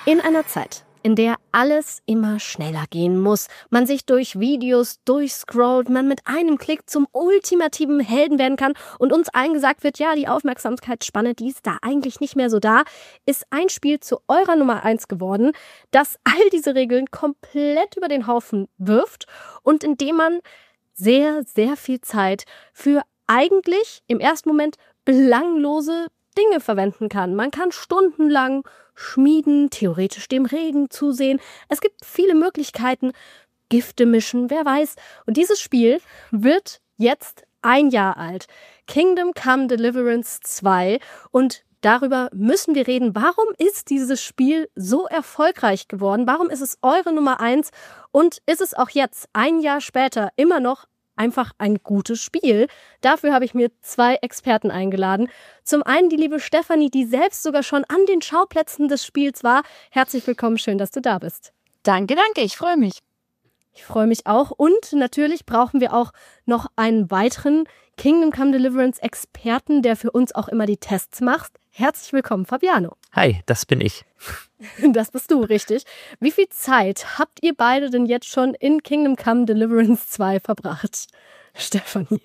In einer Zeit, in der alles immer schneller gehen muss, man sich durch Videos durchscrollt, man mit einem Klick zum ultimativen Helden werden kann und uns allen gesagt wird, ja, die Aufmerksamkeitsspanne, die ist da eigentlich nicht mehr so da, ist ein Spiel zu eurer Nummer 1 geworden, das all diese Regeln komplett über den Haufen wirft und in dem man sehr, sehr viel Zeit für eigentlich im ersten Moment belanglose Dinge verwenden kann. Man kann stundenlang schmieden, theoretisch dem Regen zusehen. Es gibt viele Möglichkeiten, Gifte mischen, wer weiß. Und dieses Spiel wird jetzt 1 Jahr alt. Kingdom Come Deliverance 2. Und darüber müssen wir reden. Warum ist dieses Spiel so erfolgreich geworden? Warum ist es eure Nummer 1? Und ist es auch jetzt, 1 Jahr später, immer noch einfach ein gutes Spiel? Dafür habe ich mir 2 Experten eingeladen. Zum einen die liebe Stefanie, die selbst sogar schon an den Schauplätzen des Spiels war. Herzlich willkommen, schön, dass du da bist. Danke, ich freue mich. Ich freue mich auch. Und natürlich brauchen wir auch noch einen weiteren Kingdom Come Deliverance Experten, der für uns auch immer die Tests macht. Herzlich willkommen, Fabiano. Hi, das bin ich. Das bist du, richtig. Wie viel Zeit habt ihr beide denn jetzt schon in Kingdom Come Deliverance 2 verbracht? Stefanie.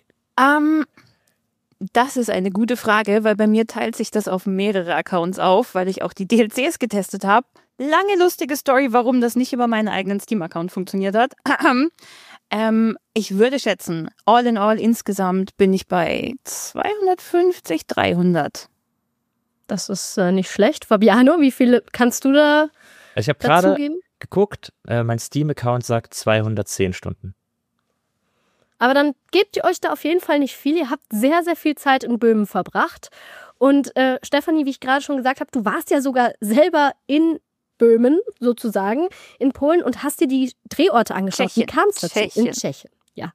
Das ist eine gute Frage, weil bei mir teilt sich das auf mehrere Accounts auf, weil ich auch die DLCs getestet habe. Lange lustige Story, warum das nicht über meinen eigenen Steam-Account funktioniert hat. Ich würde schätzen, all in all insgesamt bin ich bei 250, 300. Das ist nicht schlecht. Fabiano, wie viele kannst du da Ich habe gerade geguckt, mein Steam-Account sagt 210 Stunden. Aber dann gebt ihr euch da auf jeden Fall nicht viel. Ihr habt sehr, sehr viel Zeit in Böhmen verbracht. Und Stefanie, wie ich gerade schon gesagt habe, du warst ja sogar selber in Böhmen, sozusagen, in Polen und hast dir die Drehorte angeschaut. Tschechien. Wie kam es dazu? In Tschechien, ja.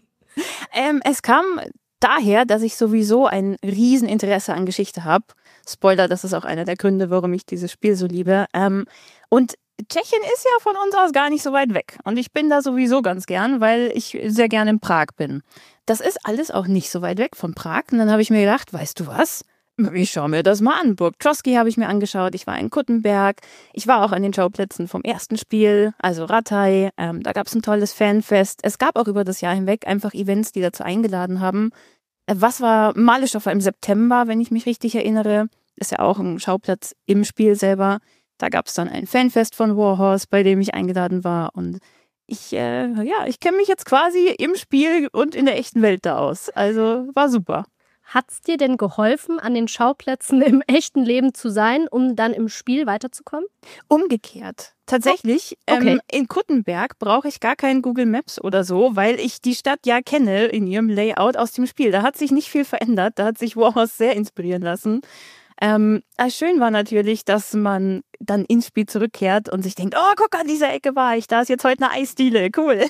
Es kam daher, dass ich sowieso ein Rieseninteresse an Geschichte habe. Spoiler, das ist auch einer der Gründe, warum ich dieses Spiel so liebe. Und Tschechien ist ja von uns aus gar nicht so weit weg. Und ich bin da sowieso ganz gern, weil ich sehr gern in Prag bin. Das ist alles auch nicht so weit weg von Prag. Und dann habe ich mir gedacht, weißt du was? Ich schaue mir das mal an. Burg Troski habe ich mir angeschaut. Ich war in Kuttenberg. Ich war auch an den Schauplätzen vom ersten Spiel, also Ratay. Da gab es ein tolles Fanfest. Es gab auch über das Jahr hinweg einfach Events, die dazu eingeladen haben. Was war Malischov im September, wenn ich mich richtig erinnere? Ist ja auch ein Schauplatz im Spiel selber. Da gab es dann ein Fanfest von Warhorse, bei dem ich eingeladen war. Und ich kenne mich jetzt quasi im Spiel und in der echten Welt da aus. Also war super. Hat's dir denn geholfen, an den Schauplätzen im echten Leben zu sein, um dann im Spiel weiterzukommen? Umgekehrt. Tatsächlich, okay. In Kuttenberg brauche ich gar keinen Google Maps oder so, weil ich die Stadt ja kenne in ihrem Layout aus dem Spiel. Da hat sich nicht viel verändert, da hat sich Warhorse sehr inspirieren lassen. Schön war natürlich, dass man dann ins Spiel zurückkehrt und sich denkt, oh, guck, an dieser Ecke war ich, da ist jetzt heute eine Eisdiele, cool.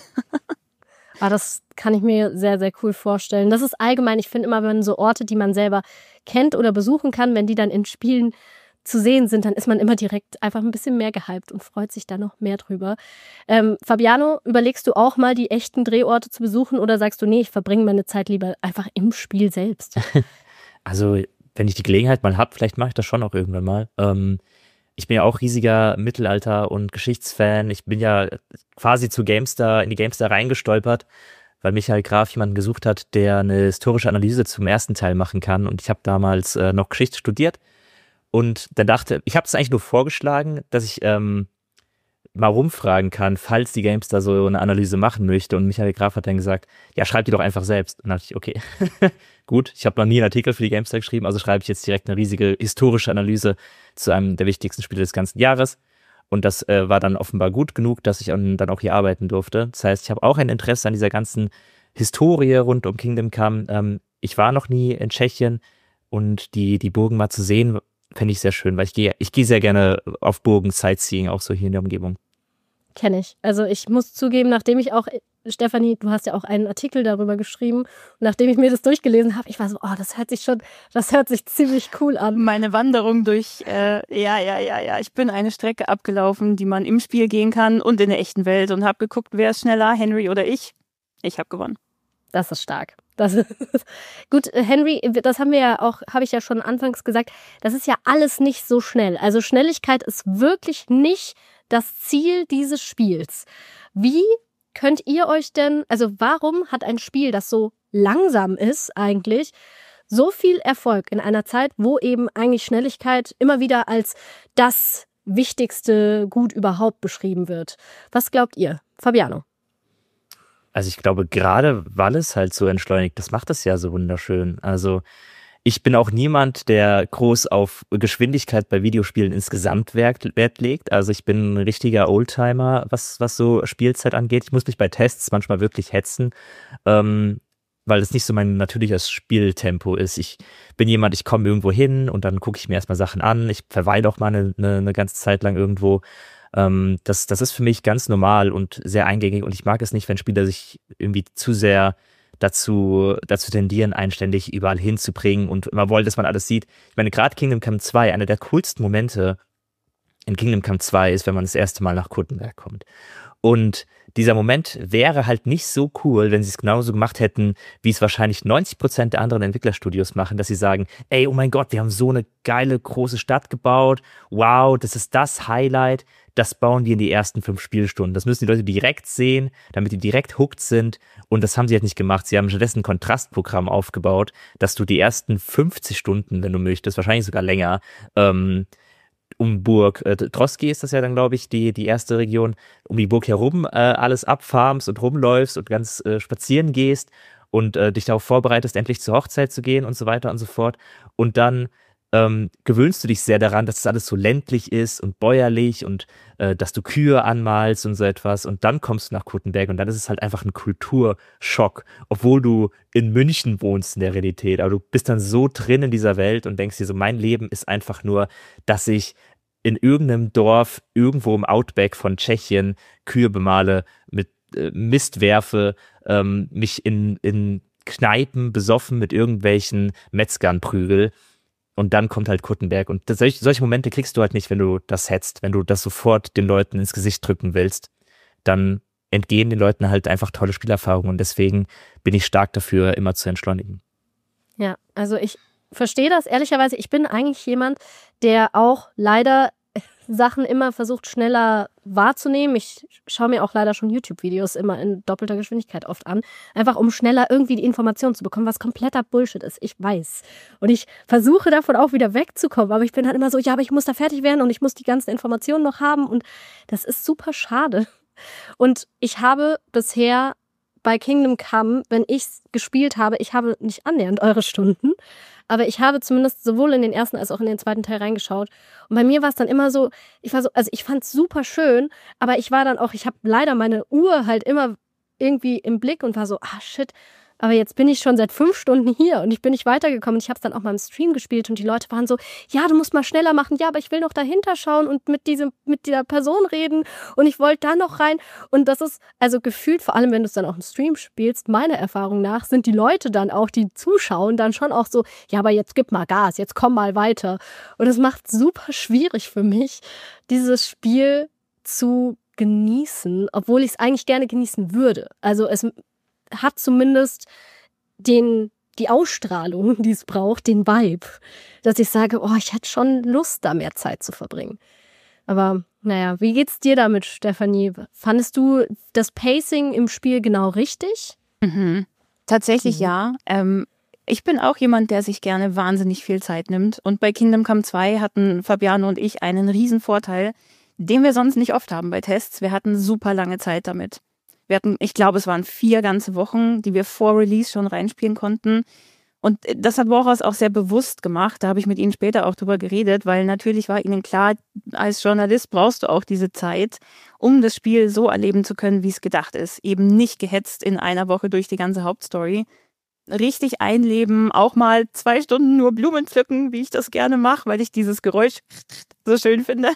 Das kann ich mir sehr, sehr cool vorstellen. Das ist allgemein, ich finde immer, wenn so Orte, die man selber kennt oder besuchen kann, wenn die dann in Spielen zu sehen sind, dann ist man immer direkt einfach ein bisschen mehr gehypt und freut sich da noch mehr drüber. Fabiano, überlegst du auch mal, die echten Drehorte zu besuchen oder sagst du, nee, ich verbringe meine Zeit lieber einfach im Spiel selbst? Also, wenn ich die Gelegenheit mal habe, vielleicht mache ich das schon auch irgendwann mal. Ich bin ja auch riesiger Mittelalter- und Geschichtsfan. Ich bin ja quasi in die GameStar reingestolpert, weil Michael Graf jemanden gesucht hat, der eine historische Analyse zum ersten Teil machen kann. Und ich habe damals noch Geschichte studiert und dann dachte, ich habe es eigentlich nur vorgeschlagen, dass ich mal rumfragen kann, falls die GameStar so eine Analyse machen möchte. Und Michael Graf hat dann gesagt, ja, schreib die doch einfach selbst. Und dann dachte ich, okay, gut, ich habe noch nie einen Artikel für die GameStar geschrieben, also schreibe ich jetzt direkt eine riesige historische Analyse zu einem der wichtigsten Spiele des ganzen Jahres. Und das war dann offenbar gut genug, dass ich dann auch hier arbeiten durfte. Das heißt, ich habe auch ein Interesse an dieser ganzen Historie rund um Kingdom Come. Ich war noch nie in Tschechien und die Burgen mal zu sehen, fände ich sehr schön, weil ich gehe sehr gerne auf Burgen Sightseeing, auch so hier in der Umgebung. Kenne ich. Also ich muss zugeben, nachdem ich auch, Stefanie, du hast ja auch einen Artikel darüber geschrieben, und nachdem ich mir das durchgelesen habe, ich war so, oh, das hört sich ziemlich cool an. Meine Wanderung durch, ich bin eine Strecke abgelaufen, die man im Spiel gehen kann und in der echten Welt und habe geguckt, wer ist schneller, Henry oder ich. Ich habe gewonnen. Das ist stark. Gut, Henry, das habe ich ja schon anfangs gesagt, das ist ja alles nicht so schnell. Also Schnelligkeit ist wirklich nicht das Ziel dieses Spiels. Wie könnt ihr euch denn, also warum hat ein Spiel, das so langsam ist eigentlich, so viel Erfolg in einer Zeit, wo eben eigentlich Schnelligkeit immer wieder als das wichtigste Gut überhaupt beschrieben wird? Was glaubt ihr? Fabiano? Also ich glaube, gerade weil es halt so entschleunigt, das macht es ja so wunderschön. Also ich bin auch niemand, der groß auf Geschwindigkeit bei Videospielen insgesamt Wert legt. Also ich bin ein richtiger Oldtimer, was so Spielzeit angeht. Ich muss mich bei Tests manchmal wirklich hetzen, weil es nicht so mein natürliches Spieltempo ist. Ich bin jemand, ich komme irgendwo hin und dann gucke ich mir erstmal Sachen an. Ich verweile auch mal eine ganze Zeit lang irgendwo. Das ist für mich ganz normal und sehr eingängig und ich mag es nicht, wenn Spieler sich irgendwie zu sehr dazu tendieren, einständig überall hinzubringen und immer wollen, dass man alles sieht. Ich meine, gerade Kingdom Come 2, einer der coolsten Momente in Kingdom Come 2 ist, wenn man das erste Mal nach Kuttenberg kommt. Und dieser Moment wäre halt nicht so cool, wenn sie es genauso gemacht hätten, wie es wahrscheinlich 90% der anderen Entwicklerstudios machen, dass sie sagen, ey, oh mein Gott, wir haben so eine geile, große Stadt gebaut. Wow, das ist das Highlight. Das bauen wir in die ersten 5 Spielstunden. Das müssen die Leute direkt sehen, damit die direkt hooked sind. Und das haben sie halt nicht gemacht. Sie haben stattdessen ein Kontrastprogramm aufgebaut, dass du die ersten 50 Stunden, wenn du möchtest, wahrscheinlich sogar länger, um Burg Troski ist das ja dann, glaube ich, die erste Region, um die Burg herum alles abfarmst und rumläufst und ganz spazieren gehst und dich darauf vorbereitest, endlich zur Hochzeit zu gehen und so weiter und so fort. Und dann gewöhnst du dich sehr daran, dass es alles so ländlich ist und bäuerlich und dass du Kühe anmalst und so etwas. Und dann kommst du nach Kuttenberg und dann ist es halt einfach ein Kulturschock, obwohl du in München wohnst in der Realität. Aber du bist dann so drin in dieser Welt und denkst dir so, mein Leben ist einfach nur, dass ich in irgendeinem Dorf, irgendwo im Outback von Tschechien Kühe bemale, mit Mist werfe, mich in Kneipen besoffen mit irgendwelchen Metzgern prügel. Und dann kommt halt Kuttenberg. Und solche Momente kriegst du halt nicht, wenn du das hetzt. Wenn du das sofort den Leuten ins Gesicht drücken willst, dann entgehen den Leuten halt einfach tolle Spielerfahrungen. Und deswegen bin ich stark dafür, immer zu entschleunigen. Ja, also ich verstehe das ehrlicherweise. Ich bin eigentlich jemand, der auch leider Sachen immer versucht, schneller wahrzunehmen. Ich schaue mir auch leider schon YouTube-Videos immer in doppelter Geschwindigkeit oft an, einfach um schneller irgendwie die Informationen zu bekommen, was kompletter Bullshit ist. Ich weiß. Und ich versuche davon auch wieder wegzukommen, aber ich bin halt immer so, ja, aber ich muss da fertig werden und ich muss die ganzen Informationen noch haben und das ist super schade. Und ich habe bisher bei Kingdom Come, wenn ich es gespielt habe, ich habe nicht annähernd eure Stunden, aber ich habe zumindest sowohl in den ersten als auch in den zweiten Teil reingeschaut. Und bei mir war es dann immer so, also ich fand es super schön, aber ich habe leider meine Uhr halt immer irgendwie im Blick und war so, shit, aber jetzt bin ich schon seit 5 Stunden hier und ich bin nicht weitergekommen. Ich habe es dann auch mal im Stream gespielt und die Leute waren so, ja, du musst mal schneller machen, ja, aber ich will noch dahinter schauen und mit dieser Person reden und ich wollte da noch rein. Und das ist also gefühlt, vor allem wenn du es dann auch im Stream spielst, meiner Erfahrung nach, sind die Leute dann auch, die zuschauen, dann schon auch so, ja, aber jetzt gib mal Gas, jetzt komm mal weiter. Und es macht super schwierig für mich, dieses Spiel zu genießen, obwohl ich es eigentlich gerne genießen würde. Also es hat zumindest die Ausstrahlung, die es braucht, den Vibe, dass ich sage, ich hätte schon Lust, da mehr Zeit zu verbringen. Aber naja, wie geht's dir damit, Stefanie? Fandest du das Pacing im Spiel genau richtig? Tatsächlich ja. Ich bin auch jemand, der sich gerne wahnsinnig viel Zeit nimmt. Und bei Kingdom Come 2 hatten Fabiano und ich einen riesen Vorteil, den wir sonst nicht oft haben bei Tests. Wir hatten super lange Zeit damit. Ich glaube, es waren 4 ganze Wochen, die wir vor Release schon reinspielen konnten. Und das hat Boris auch sehr bewusst gemacht. Da habe ich mit ihnen später auch drüber geredet, weil natürlich war ihnen klar, als Journalist brauchst du auch diese Zeit, um das Spiel so erleben zu können, wie es gedacht ist. Eben nicht gehetzt in einer Woche durch die ganze Hauptstory. Richtig einleben, auch mal 2 Stunden nur Blumen pflücken, wie ich das gerne mache, weil ich dieses Geräusch so schön finde.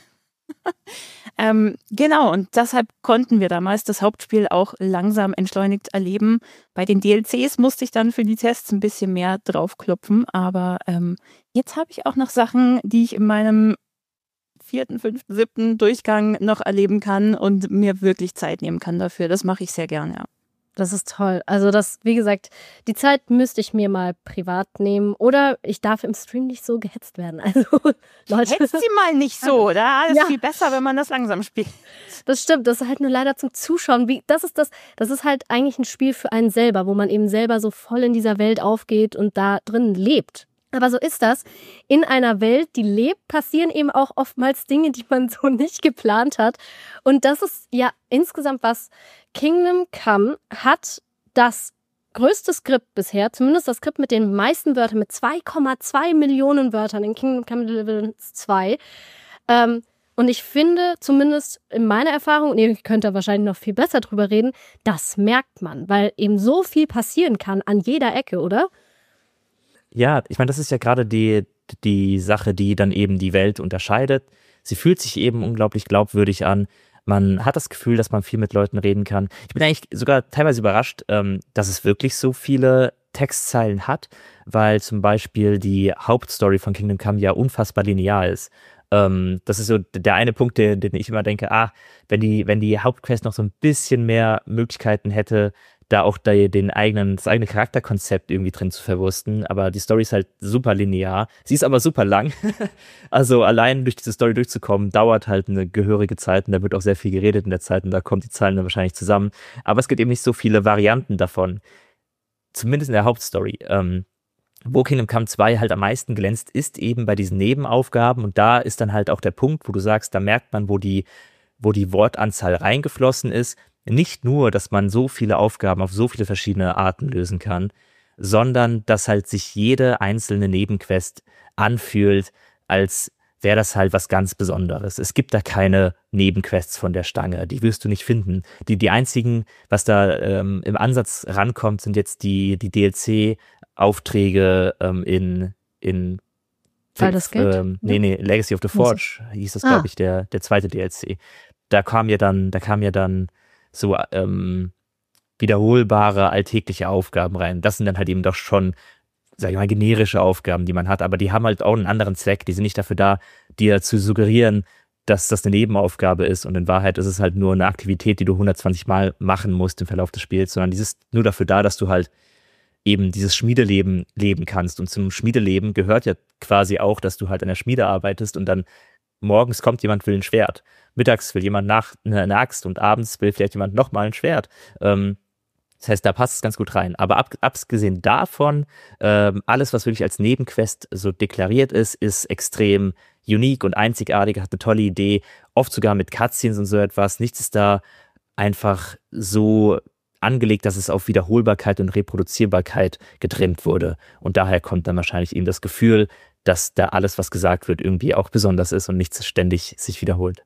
Genau, und deshalb konnten wir damals das Hauptspiel auch langsam entschleunigt erleben. Bei den DLCs musste ich dann für die Tests ein bisschen mehr draufklopfen, aber jetzt habe ich auch noch Sachen, die ich in meinem 4., 5., 7. Durchgang noch erleben kann und mir wirklich Zeit nehmen kann dafür. Das mache ich sehr gern, ja. Das ist toll. Also das, wie gesagt, die Zeit müsste ich mir mal privat nehmen oder ich darf im Stream nicht so gehetzt werden. Also Leute, Hetzt sie mal nicht so, da ist Ja. viel besser, wenn man das langsam spielt. das stimmt. Das ist halt nur leider zum Zuschauen. Das ist halt eigentlich ein Spiel für einen selber, wo man eben selber so voll in dieser Welt aufgeht und da drin lebt. Aber so ist das. In einer Welt, die lebt, passieren eben auch oftmals Dinge, die man so nicht geplant hat. Und das ist ja insgesamt was. Kingdom Come hat das größte Skript bisher, zumindest das Skript mit den meisten Wörtern, mit 2,2 Millionen Wörtern in Kingdom Come Deliverance 2. Und ich finde, zumindest in meiner Erfahrung, und ihr könnt da wahrscheinlich noch viel besser drüber reden, das merkt man, weil eben so viel passieren kann an jeder Ecke, oder? Ja, ich meine, das ist ja gerade die Sache, die dann eben die Welt unterscheidet. Sie fühlt sich eben unglaublich glaubwürdig an. Man hat das Gefühl, dass man viel mit Leuten reden kann. Ich bin eigentlich sogar teilweise überrascht, dass es wirklich so viele Textzeilen hat, weil zum Beispiel die Hauptstory von Kingdom Come ja unfassbar linear ist. Das ist so der eine Punkt, den ich immer denke, wenn die Hauptquest noch so ein bisschen mehr Möglichkeiten hätte, da auch das eigene Charakterkonzept irgendwie drin zu verwursten, aber die Story ist halt super linear. Sie ist aber super lang. Also allein durch diese Story durchzukommen, dauert halt eine gehörige Zeit und da wird auch sehr viel geredet in der Zeit und da kommen die Zahlen dann wahrscheinlich zusammen. Aber es gibt eben nicht so viele Varianten davon. Zumindest in der Hauptstory. Wo Kingdom Come 2 halt am meisten glänzt, ist eben bei diesen Nebenaufgaben und da ist dann halt auch der Punkt, wo du sagst, da merkt man, wo die Wortanzahl reingeflossen ist. Nicht nur, dass man so viele Aufgaben auf so viele verschiedene Arten lösen kann, sondern dass halt sich jede einzelne Nebenquest anfühlt, als wäre das halt was ganz Besonderes. Es gibt da keine Nebenquests von der Stange, die wirst du nicht finden. Die einzigen, was da im Ansatz rankommt, sind jetzt die DLC-Aufträge in Baldur's Gate? Legacy of the Forge hieß das, glaube ich, der zweite DLC. Da kam ja dann so wiederholbare alltägliche Aufgaben rein. Das sind dann halt eben doch schon, sag ich mal, generische Aufgaben, die man hat, aber die haben halt auch einen anderen Zweck. Die sind nicht dafür da, dir zu suggerieren, dass das eine Nebenaufgabe ist und in Wahrheit ist es halt nur eine Aktivität, die du 120 Mal machen musst im Verlauf des Spiels, sondern die ist nur dafür da, dass du halt eben dieses Schmiedeleben leben kannst. Und zum Schmiedeleben gehört ja quasi auch, dass du halt an der Schmiede arbeitest und dann morgens kommt jemand, will ein Schwert. Mittags will jemand eine Axt und abends will vielleicht jemand nochmal ein Schwert. Das heißt, da passt es ganz gut rein. Aber abgesehen davon, alles, was wirklich als Nebenquest so deklariert ist extrem unique und einzigartig, hat eine tolle Idee, oft sogar mit Cutscenes und so etwas. Nichts ist da einfach so angelegt, dass es auf Wiederholbarkeit und Reproduzierbarkeit getrimmt wurde. Und daher kommt dann wahrscheinlich eben das Gefühl, dass da alles, was gesagt wird, irgendwie auch besonders ist und nichts ständig sich wiederholt.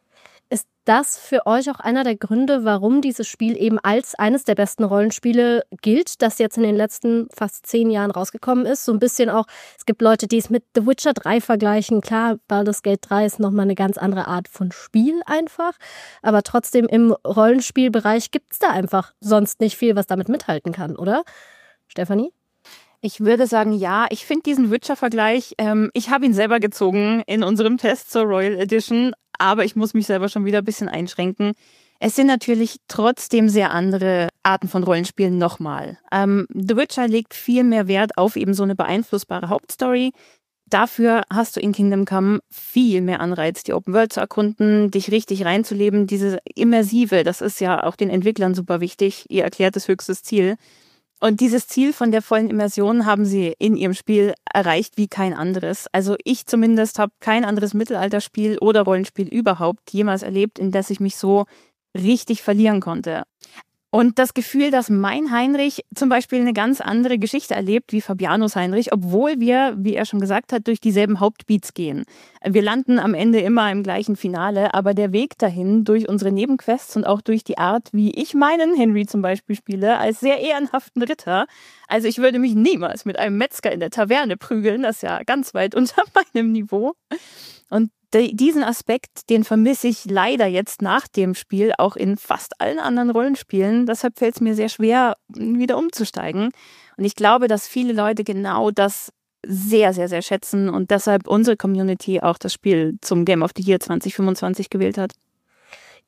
Ist das für euch auch einer der Gründe, warum dieses Spiel eben als eines der besten Rollenspiele gilt, das jetzt in den letzten fast 10 Jahren rausgekommen ist? So ein bisschen auch, es gibt Leute, die es mit The Witcher 3 vergleichen. Klar, Baldur's Gate 3 ist nochmal eine ganz andere Art von Spiel einfach. Aber trotzdem im Rollenspielbereich gibt es da einfach sonst nicht viel, was damit mithalten kann, oder? Stefanie? Ich würde sagen, ja, ich finde diesen Witcher-Vergleich, ich habe ihn selber gezogen in unserem Test zur Royal Edition, aber ich muss mich selber schon wieder ein bisschen einschränken. Es sind natürlich trotzdem sehr andere Arten von Rollenspielen nochmal. The Witcher legt viel mehr Wert auf eben so eine beeinflussbare Hauptstory. Dafür hast du in Kingdom Come viel mehr Anreiz, die Open World zu erkunden, dich richtig reinzuleben. Diese Immersive, das ist ja auch den Entwicklern super wichtig. Ihr erklärt das höchstes Ziel. Und dieses Ziel von der vollen Immersion haben sie in ihrem Spiel erreicht wie kein anderes. Also ich zumindest habe kein anderes Mittelalterspiel oder Rollenspiel überhaupt jemals erlebt, in das ich mich so richtig verlieren konnte. Und das Gefühl, dass mein Heinrich zum Beispiel eine ganz andere Geschichte erlebt wie Fabianos Heinrich, obwohl wir, wie er schon gesagt hat, durch dieselben Hauptbeats gehen. Wir landen am Ende immer im gleichen Finale, aber der Weg dahin durch unsere Nebenquests und auch durch die Art, wie ich meinen Henry zum Beispiel spiele, als sehr ehrenhaften Ritter. Also ich würde mich niemals mit einem Metzger in der Taverne prügeln, das ist ja ganz weit unter meinem Niveau. Und diesen Aspekt, den vermisse ich leider jetzt nach dem Spiel auch in fast allen anderen Rollenspielen. Deshalb fällt es mir sehr schwer, wieder umzusteigen. Und ich glaube, dass viele Leute genau das sehr, sehr, sehr schätzen und deshalb unsere Community auch das Spiel zum Game of the Year 2025 gewählt hat. Jetzt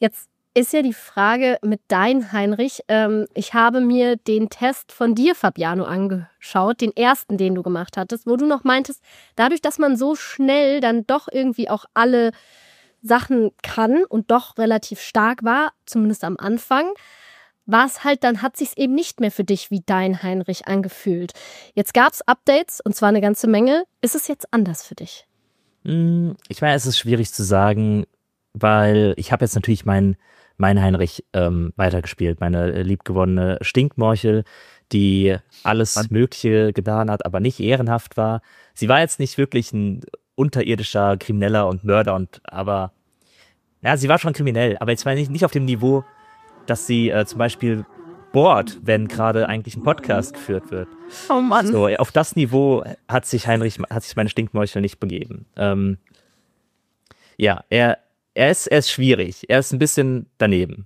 ist ja die Frage mit dein Heinrich. Ich habe mir den Test von dir, Fabiano, angeschaut, den ersten, den du gemacht hattest, wo du noch meintest, dadurch, dass man so schnell dann doch irgendwie auch alle Sachen kann und doch relativ stark war, zumindest am Anfang, war es halt, dann hat sich's eben nicht mehr für dich wie dein Heinrich angefühlt. Jetzt gab es Updates und zwar eine ganze Menge. Ist es jetzt anders für dich? Ich meine, es ist schwierig zu sagen, weil ich habe jetzt natürlich mein Heinrich weitergespielt, meine liebgewonnene Stinkmorchel, die alles Mögliche getan hat, aber nicht ehrenhaft war. Sie war jetzt nicht wirklich ein unterirdischer Krimineller und Mörder, aber ja, sie war schon kriminell, aber jetzt war nicht auf dem Niveau, dass sie zum Beispiel bohrt, wenn gerade eigentlich ein Podcast geführt wird. Oh Mann. So, auf das Niveau hat sich meine Stinkmorchel nicht begeben. Ja, er ist schwierig. Er ist ein bisschen daneben.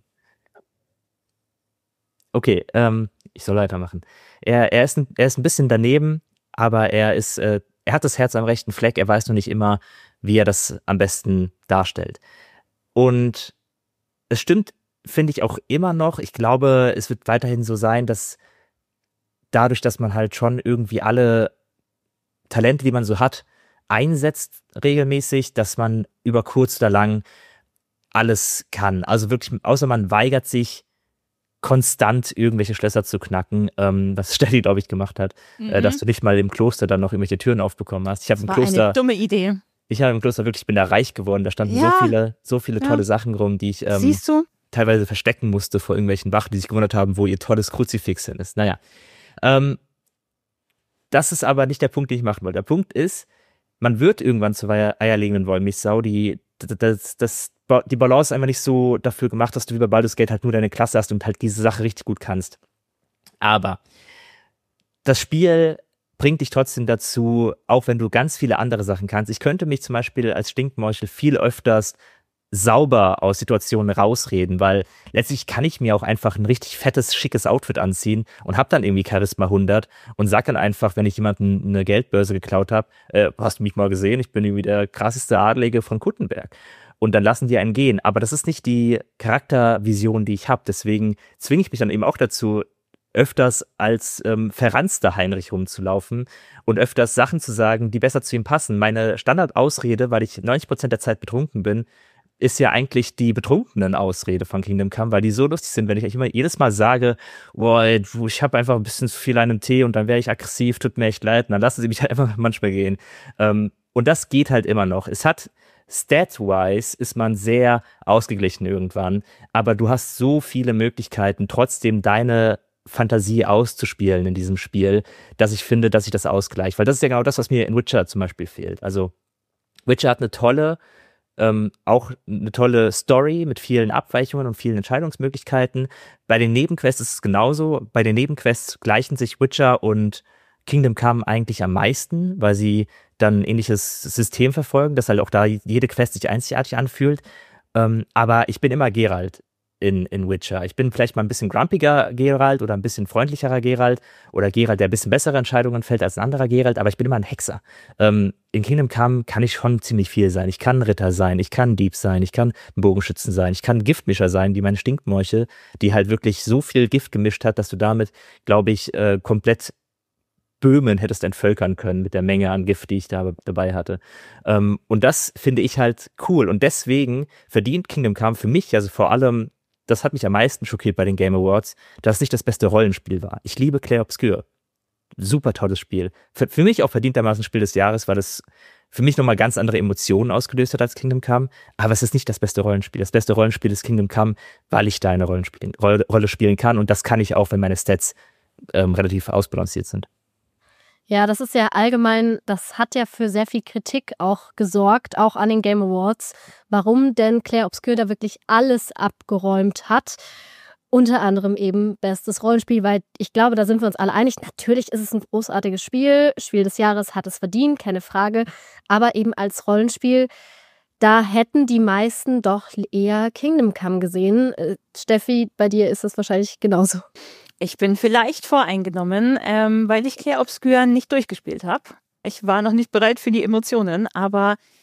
Okay, ich soll weitermachen. Er ist ein bisschen daneben, aber er hat das Herz am rechten Fleck. Er weiß noch nicht immer, wie er das am besten darstellt. Und es stimmt, finde ich, auch immer noch. Ich glaube, es wird weiterhin so sein, dass dadurch, dass man halt schon irgendwie alle Talente, die man so hat, einsetzt regelmäßig, dass man über kurz oder lang alles kann. Also wirklich, außer man weigert sich, konstant irgendwelche Schlösser zu knacken, was Steffi, glaube ich, gemacht hat, dass du nicht mal im Kloster dann noch irgendwelche Türen aufbekommen hast. Das war eine dumme Idee. Ich habe im Kloster wirklich, ich bin da reich geworden. Da standen so viele tolle Sachen rum, die ich Siehst du? Teilweise verstecken musste vor irgendwelchen Wachen, die sich gewundert haben, wo ihr tolles Kruzifix hin ist. Naja, das ist aber nicht der Punkt, den ich machen wollte. Der Punkt ist, man wird irgendwann zur eierlegenden Wollmilchsau, die Balance ist einfach nicht so dafür gemacht, dass du wie bei Baldur's Gate halt nur deine Klasse hast und halt diese Sache richtig gut kannst. Aber das Spiel bringt dich trotzdem dazu, auch wenn du ganz viele andere Sachen kannst. Ich könnte mich zum Beispiel als Stinkmorchel viel öfters sauber aus Situationen rausreden, weil letztlich kann ich mir auch einfach ein richtig fettes, schickes Outfit anziehen und hab dann irgendwie Charisma 100 und sag dann einfach, wenn ich jemanden eine Geldbörse geklaut habe, hast du mich mal gesehen, ich bin irgendwie der krasseste Adlige von Kuttenberg. Und dann lassen die einen gehen. Aber das ist nicht die Charaktervision, die ich habe. Deswegen zwinge ich mich dann eben auch dazu, öfters als verranzter Heinrich rumzulaufen und öfters Sachen zu sagen, die besser zu ihm passen. Meine Standardausrede, weil ich 90% der Zeit betrunken bin, ist ja eigentlich die betrunkenen Ausrede von Kingdom Come, weil die so lustig sind, wenn ich immer jedes Mal sage, boah, ich habe einfach ein bisschen zu viel an einem Tee und dann wäre ich aggressiv, tut mir echt leid, und dann lassen sie mich halt einfach manchmal gehen. Und das geht halt immer noch. Es hat stat-wise ist man sehr ausgeglichen irgendwann, aber du hast so viele Möglichkeiten, trotzdem deine Fantasie auszuspielen in diesem Spiel, dass ich finde, dass sich das ausgleicht. Weil das ist ja genau das, was mir in Witcher zum Beispiel fehlt. Also Witcher hat auch eine tolle Story mit vielen Abweichungen und vielen Entscheidungsmöglichkeiten. Bei den Nebenquests ist es genauso. Bei den Nebenquests gleichen sich Witcher und Kingdom Come eigentlich am meisten, weil sie dann ein ähnliches System verfolgen, dass halt auch da jede Quest sich einzigartig anfühlt. Aber ich bin immer Geralt in Witcher. Ich bin vielleicht mal ein bisschen grumpiger Geralt oder ein bisschen freundlicherer Geralt oder Geralt, der ein bisschen bessere Entscheidungen fällt als ein anderer Geralt, aber ich bin immer ein Hexer. In Kingdom Come kann ich schon ziemlich viel sein. Ich kann Ritter sein, ich kann Dieb sein, ich kann ein Bogenschützen sein, ich kann Giftmischer sein, wie meine Stinkmorchel, die halt wirklich so viel Gift gemischt hat, dass du damit, glaube ich, komplett Böhmen hättest entvölkern können mit der Menge an Gift, die ich da dabei hatte. Und das finde ich halt cool. Und deswegen verdient Kingdom Come für mich, also vor allem, das hat mich am meisten schockiert bei den Game Awards, dass es nicht das beste Rollenspiel war. Ich liebe Clair Obscur. Super tolles Spiel. Für mich auch verdientermaßen Spiel des Jahres, weil das für mich nochmal ganz andere Emotionen ausgelöst hat als Kingdom Come. Aber es ist nicht das beste Rollenspiel. Das beste Rollenspiel ist Kingdom Come, weil ich da eine Rolle spielen kann. Und das kann ich auch, wenn meine Stats relativ ausbalanciert sind. Ja, das ist ja allgemein, das hat ja für sehr viel Kritik auch gesorgt, auch an den Game Awards, warum denn Clair Obscur da wirklich alles abgeräumt hat. Unter anderem eben bestes Rollenspiel, weil ich glaube, da sind wir uns alle einig. Natürlich ist es ein großartiges Spiel des Jahres, hat es verdient, keine Frage. Aber eben als Rollenspiel, da hätten die meisten doch eher Kingdom Come gesehen. Steffi, bei dir ist es wahrscheinlich genauso. Ich bin vielleicht voreingenommen, weil ich Clair Obscur nicht durchgespielt habe. Ich war noch nicht bereit für die Emotionen, aber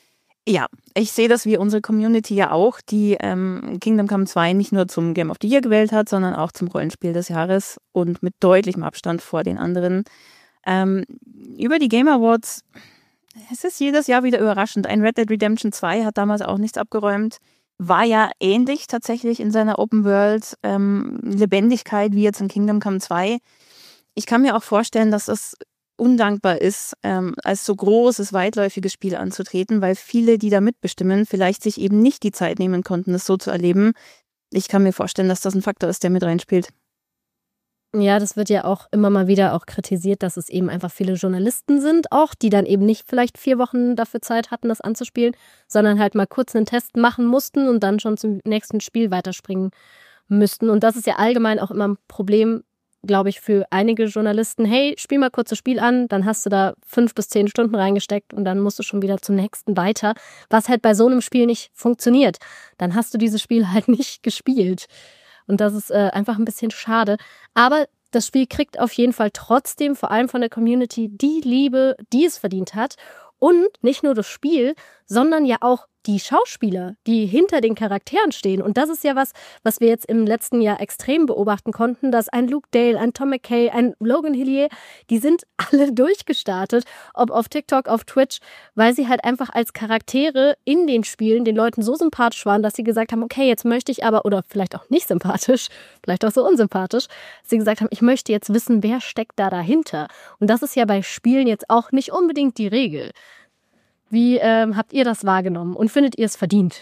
Ja, ich sehe das wie unsere Community ja auch, die Kingdom Come 2 nicht nur zum Game of the Year gewählt hat, sondern auch zum Rollenspiel des Jahres und mit deutlichem Abstand vor den anderen. Über die Game Awards, es ist jedes Jahr wieder überraschend. Ein Red Dead Redemption 2 hat damals auch nichts abgeräumt. War ja ähnlich tatsächlich in seiner Open World Lebendigkeit wie jetzt in Kingdom Come 2. Ich kann mir auch vorstellen, dass das undankbar ist, als so großes, weitläufiges Spiel anzutreten, weil viele, die da mitbestimmen, vielleicht sich eben nicht die Zeit nehmen konnten, das so zu erleben. Ich kann mir vorstellen, dass das ein Faktor ist, der mit reinspielt. Ja, das wird ja auch immer mal wieder auch kritisiert, dass es eben einfach viele Journalisten sind auch, die dann eben nicht vielleicht 4 Wochen dafür Zeit hatten, das anzuspielen, sondern halt mal kurz einen Test machen mussten und dann schon zum nächsten Spiel weiterspringen müssten. Und das ist ja allgemein auch immer ein Problem, glaube ich, für einige Journalisten. Hey, spiel mal kurz das Spiel an, dann hast du da 5 bis 10 Stunden reingesteckt und dann musst du schon wieder zum nächsten weiter, was halt bei so einem Spiel nicht funktioniert. Dann hast du dieses Spiel halt nicht gespielt. Und das ist einfach ein bisschen schade. Aber das Spiel kriegt auf jeden Fall trotzdem, vor allem von der Community, die Liebe, die es verdient hat. Und nicht nur das Spiel, sondern ja auch die Schauspieler, die hinter den Charakteren stehen. Und das ist ja was wir jetzt im letzten Jahr extrem beobachten konnten, dass ein Luke Dale, ein Tom McKay, ein Logan Hillier, die sind alle durchgestartet, ob auf TikTok, auf Twitch, weil sie halt einfach als Charaktere in den Spielen den Leuten so sympathisch waren, dass sie gesagt haben, okay, jetzt möchte ich aber, oder vielleicht auch nicht sympathisch, vielleicht auch so unsympathisch, dass sie gesagt haben, ich möchte jetzt wissen, wer steckt da dahinter. Und das ist ja bei Spielen jetzt auch nicht unbedingt die Regel. Wie habt ihr das wahrgenommen und findet ihr es verdient?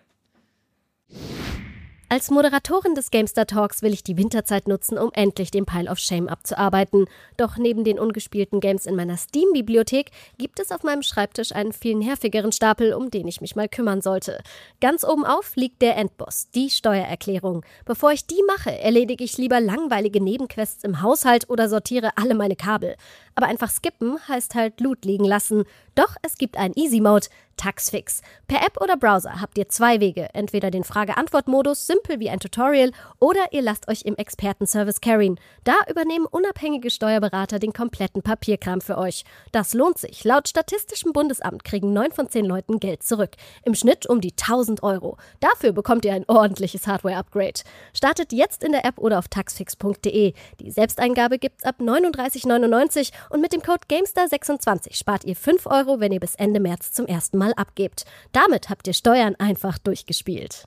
Als Moderatorin des GameStar Talks will ich die Winterzeit nutzen, um endlich den Pile of Shame abzuarbeiten. Doch neben den ungespielten Games in meiner Steam-Bibliothek gibt es auf meinem Schreibtisch einen viel nervigeren Stapel, um den ich mich mal kümmern sollte. Ganz oben auf liegt der Endboss, die Steuererklärung. Bevor ich die mache, erledige ich lieber langweilige Nebenquests im Haushalt oder sortiere alle meine Kabel. Aber einfach skippen heißt halt Loot liegen lassen. Doch es gibt einen Easy-Mode, Taxfix. Per App oder Browser habt ihr 2 Wege. Entweder den Frage-Antwort-Modus, simpel wie ein Tutorial, oder ihr lasst euch im Expertenservice carryen. Da übernehmen unabhängige Steuerberater den kompletten Papierkram für euch. Das lohnt sich. Laut Statistischem Bundesamt kriegen 9 von 10 Leuten Geld zurück. Im Schnitt um die 1.000 Euro. Dafür bekommt ihr ein ordentliches Hardware-Upgrade. Startet jetzt in der App oder auf taxfix.de. Die Selbsteingabe gibt's ab 39,99 und mit dem Code GameStar26 spart ihr 5 Euro, wenn ihr bis Ende März zum ersten Mal abgebt. Damit habt ihr Steuern einfach durchgespielt.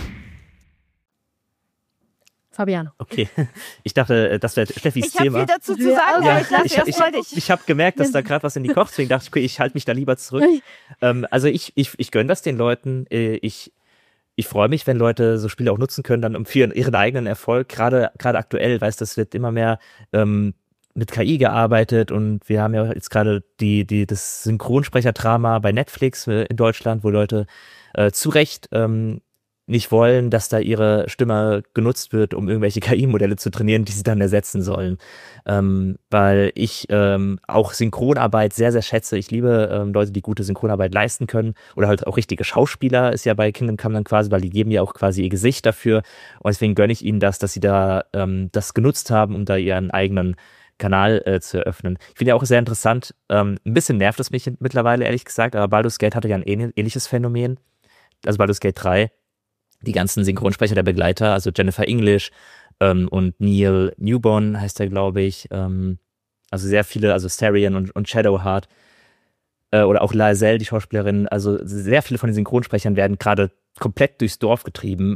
Fabiano. Okay, ich dachte, das wäre Steffis Thema. Ich habe viel dazu zu sagen, aber ich lasse erst mal dich. Ich habe gemerkt, dass da gerade was in die kocht, deswegen dachte ich, okay, ich halte mich da lieber zurück. Also ich gönne das den Leuten. Ich freue mich, wenn Leute so Spiele auch nutzen können, dann für ihren eigenen Erfolg. Gerade aktuell, weißt du, das wird immer mehr mit KI gearbeitet und wir haben ja jetzt gerade das Synchronsprecherdrama bei Netflix in Deutschland, wo Leute zu Recht nicht wollen, dass da ihre Stimme genutzt wird, um irgendwelche KI-Modelle zu trainieren, die sie dann ersetzen sollen. Weil ich auch Synchronarbeit sehr, sehr schätze. Ich liebe Leute, die gute Synchronarbeit leisten können oder halt auch richtige Schauspieler, ist ja bei Kingdom Come dann quasi, weil die geben ja auch quasi ihr Gesicht dafür und deswegen gönne ich ihnen dass sie da das genutzt haben, um da ihren eigenen Kanal zu eröffnen. Ich finde ja auch sehr interessant, ein bisschen nervt es mich mittlerweile, ehrlich gesagt, aber Baldur's Gate hatte ja ein ähnliches Phänomen, also Baldur's Gate 3, die ganzen Synchronsprecher der Begleiter, also Jennifer English und Neil Newborn heißt er, glaube ich, also sehr viele, also Starion und Shadowheart oder auch Lae'zel, die Schauspielerin, also sehr viele von den Synchronsprechern werden gerade komplett durchs Dorf getrieben,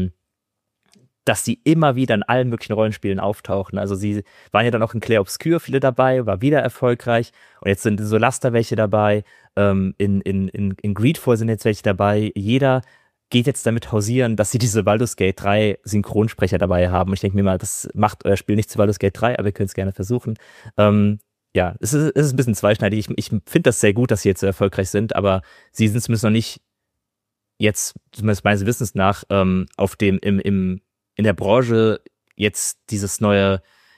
dass sie immer wieder in allen möglichen Rollenspielen auftauchen. Also sie waren ja dann auch in Clair Obscur viele dabei, war wieder erfolgreich. Und jetzt sind in Solasta welche dabei, in Greedfall sind jetzt welche dabei. Jeder geht jetzt damit hausieren, dass sie diese Baldur's Gate 3 Synchronsprecher dabei haben. Und ich denke mir mal, das macht euer Spiel nicht zu Baldur's Gate 3, aber ihr könnt es gerne versuchen. Ja, es ist ein bisschen zweischneidig. Ich finde das sehr gut, dass sie jetzt so erfolgreich sind, aber sie sind zumindest noch nicht jetzt, zumindest meines Wissens nach, auf dem in der Branche jetzt dieses neue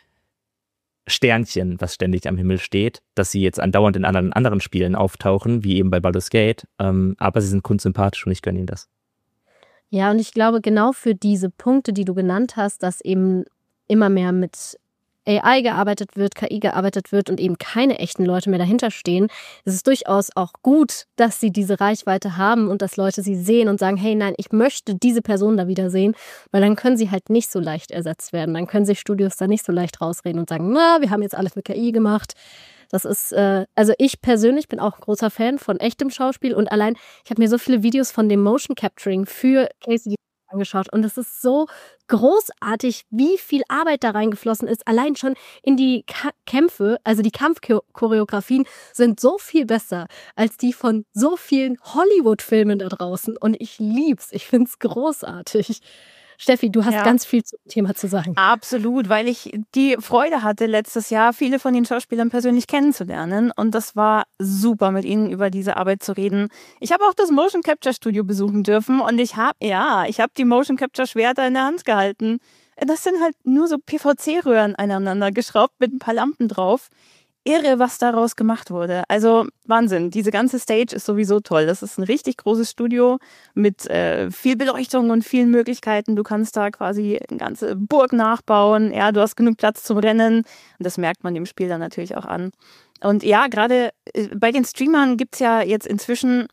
Sternchen, was ständig am Himmel steht, dass sie jetzt andauernd in anderen Spielen auftauchen, wie eben bei Baldur's Gate, aber sie sind kunstsympathisch und ich gönne ihnen das. Ja, und ich glaube, genau für diese Punkte, die du genannt hast, dass eben immer mehr mit AI gearbeitet wird, KI gearbeitet wird und eben keine echten Leute mehr dahinter stehen, ist es durchaus auch gut, dass sie diese Reichweite haben und dass Leute sie sehen und sagen, hey, nein, ich möchte diese Person da wieder sehen, weil dann können sie halt nicht so leicht ersetzt werden. Dann können sich Studios da nicht so leicht rausreden und sagen, na, wir haben jetzt alles mit KI gemacht. Das ist, also ich persönlich bin auch ein großer Fan von echtem Schauspiel und allein, ich habe mir so viele Videos von dem Motion Capturing für Casey angeschaut und es ist so großartig, wie viel Arbeit da reingeflossen ist. Allein schon in die Kämpfe, also die Kampfchoreografien sind so viel besser als die von so vielen Hollywood-Filmen da draußen und ich lieb's. Ich find's großartig. Steffi, du hast ganz viel zum Thema zu sagen. Absolut, weil ich die Freude hatte, letztes Jahr viele von den Schauspielern persönlich kennenzulernen. Und das war super, mit ihnen über diese Arbeit zu reden. Ich habe auch das Motion Capture Studio besuchen dürfen und ich habe die Motion Capture Schwerter in der Hand gehalten. Das sind halt nur so PVC-Röhren aneinander geschraubt mit ein paar Lampen drauf. Irre, was daraus gemacht wurde. Also Wahnsinn. Diese ganze Stage ist sowieso toll. Das ist ein richtig großes Studio mit viel Beleuchtung und vielen Möglichkeiten. Du kannst da quasi eine ganze Burg nachbauen. Ja, du hast genug Platz zum Rennen. Und das merkt man dem Spiel dann natürlich auch an. Und ja, gerade bei den Streamern gibt es ja jetzt inzwischen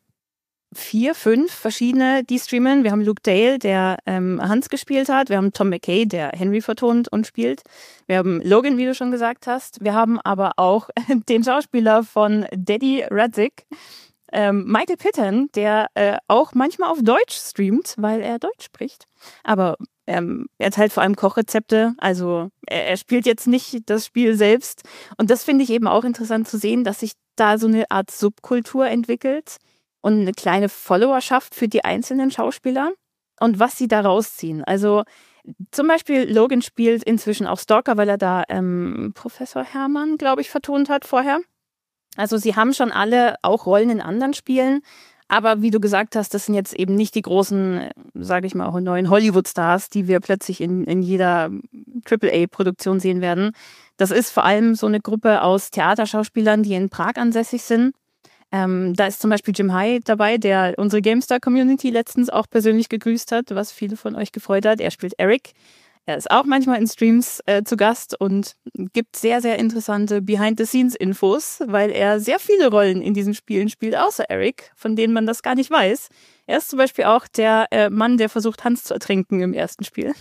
4, 5 verschiedene, die streamen. Wir haben Luke Dale, der Hans gespielt hat. Wir haben Tom McKay, der Henry vertont und spielt. Wir haben Logan, wie du schon gesagt hast. Wir haben aber auch den Schauspieler von Daddy Radzig, Michael Pittman, der auch manchmal auf Deutsch streamt, weil er Deutsch spricht. Aber er teilt vor allem Kochrezepte. Also er spielt jetzt nicht das Spiel selbst. Und das finde ich eben auch interessant zu sehen, dass sich da so eine Art Subkultur entwickelt und eine kleine Followerschaft für die einzelnen Schauspieler und was sie da rausziehen. Also zum Beispiel Logan spielt inzwischen auch Stalker, weil er da Professor Hermann, glaube ich, vertont hat vorher. Also sie haben schon alle auch Rollen in anderen Spielen, aber wie du gesagt hast, das sind jetzt eben nicht die großen, sage ich mal, auch neuen Hollywood-Stars, die wir plötzlich in jeder AAA-Produktion sehen werden. Das ist vor allem so eine Gruppe aus Theaterschauspielern, die in Prag ansässig sind. Da ist zum Beispiel Jim Hai dabei, der unsere GameStar-Community letztens auch persönlich gegrüßt hat, was viele von euch gefreut hat. Er spielt Eric. Er ist auch manchmal in Streams zu Gast und gibt sehr, sehr interessante Behind-the-Scenes-Infos, weil er sehr viele Rollen in diesen Spielen spielt, außer Eric, von denen man das gar nicht weiß. Er ist zum Beispiel auch der Mann, der versucht, Hans zu ertrinken im ersten Spiel.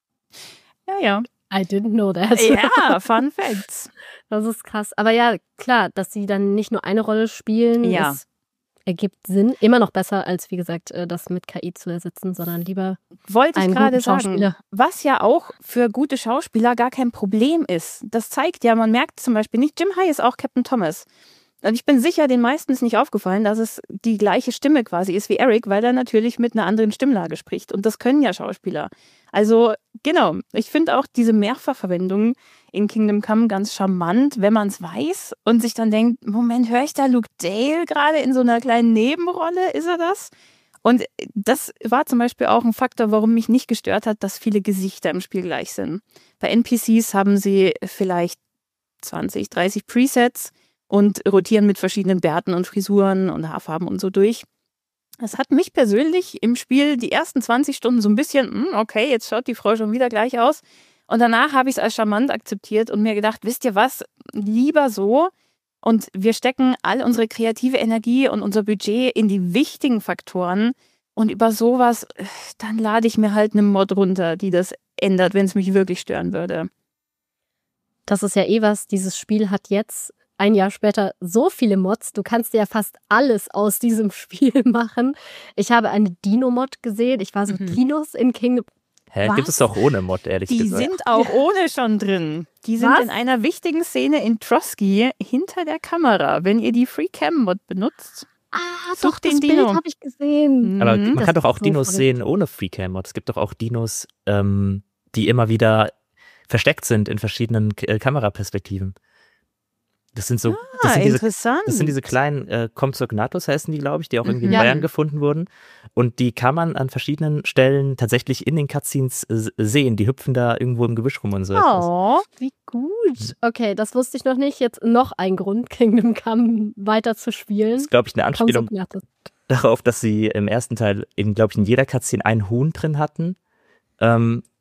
Ja. I didn't know that. Ja, Fun Facts. Das ist krass. Aber ja, klar, dass sie dann nicht nur eine Rolle spielen, das ergibt Sinn. Immer noch besser, als wie gesagt, das mit KI zu ersetzen, sondern lieber wollte ich einen gerade guten Schauspieler. sagen, was ja auch für gute Schauspieler gar kein Problem ist. Das zeigt ja, man merkt zum Beispiel nicht, Jim Hai ist auch Captain Thomas. Und ich bin sicher, den meisten ist nicht aufgefallen, dass es die gleiche Stimme quasi ist wie Eric, weil er natürlich mit einer anderen Stimmlage spricht. Und das können ja Schauspieler. Also genau, ich finde auch diese Mehrfachverwendung in Kingdom Come ganz charmant, wenn man es weiß und sich dann denkt, Moment, höre ich da Luke Dale gerade in so einer kleinen Nebenrolle? Ist er das? Und das war zum Beispiel auch ein Faktor, warum mich nicht gestört hat, dass viele Gesichter im Spiel gleich sind. Bei NPCs haben sie vielleicht 20, 30 Presets und rotieren mit verschiedenen Bärten und Frisuren und Haarfarben und so durch. Das hat mich persönlich im Spiel die ersten 20 Stunden so ein bisschen, okay, jetzt schaut die Frau schon wieder gleich aus. Und danach habe ich es als charmant akzeptiert und mir gedacht, wisst ihr was, lieber so. Und wir stecken all unsere kreative Energie und unser Budget in die wichtigen Faktoren. Und über sowas, dann lade ich mir halt eine Mod runter, die das ändert, wenn es mich wirklich stören würde. Das ist ja was, dieses Spiel hat jetzt ein Jahr später so viele Mods. Du kannst ja fast alles aus diesem Spiel machen. Ich habe eine Dino-Mod gesehen. Ich war so Dinos in Kingdom. Hä? Gibt es auch ohne Mod, ehrlich gesagt. Die sind auch ohne schon drin. Die sind in einer wichtigen Szene in Trotsky hinter der Kamera. Wenn ihr die Free-Cam-Mod benutzt, sucht den Dino. Das Bild habe ich gesehen. Aber man kann doch auch Dinos sehen ohne Free-Cam-Mod. Es gibt doch auch Dinos, die immer wieder versteckt sind in verschiedenen Kameraperspektiven. Das sind so, interessant. Das sind diese kleinen Compsognathus heißen die, glaube ich, die auch irgendwie in Bayern gefunden wurden. Und die kann man an verschiedenen Stellen tatsächlich in den Cutscenes sehen. Die hüpfen da irgendwo im Gebüsch rum und so. Oh, wie gut. Okay, das wusste ich noch nicht. Jetzt noch ein Grund, Kingdom Come weiter zu spielen. Das ist, glaube ich, eine Anspielung darauf, dass sie im ersten Teil, glaube ich, in jeder Cutscene ein Huhn drin hatten.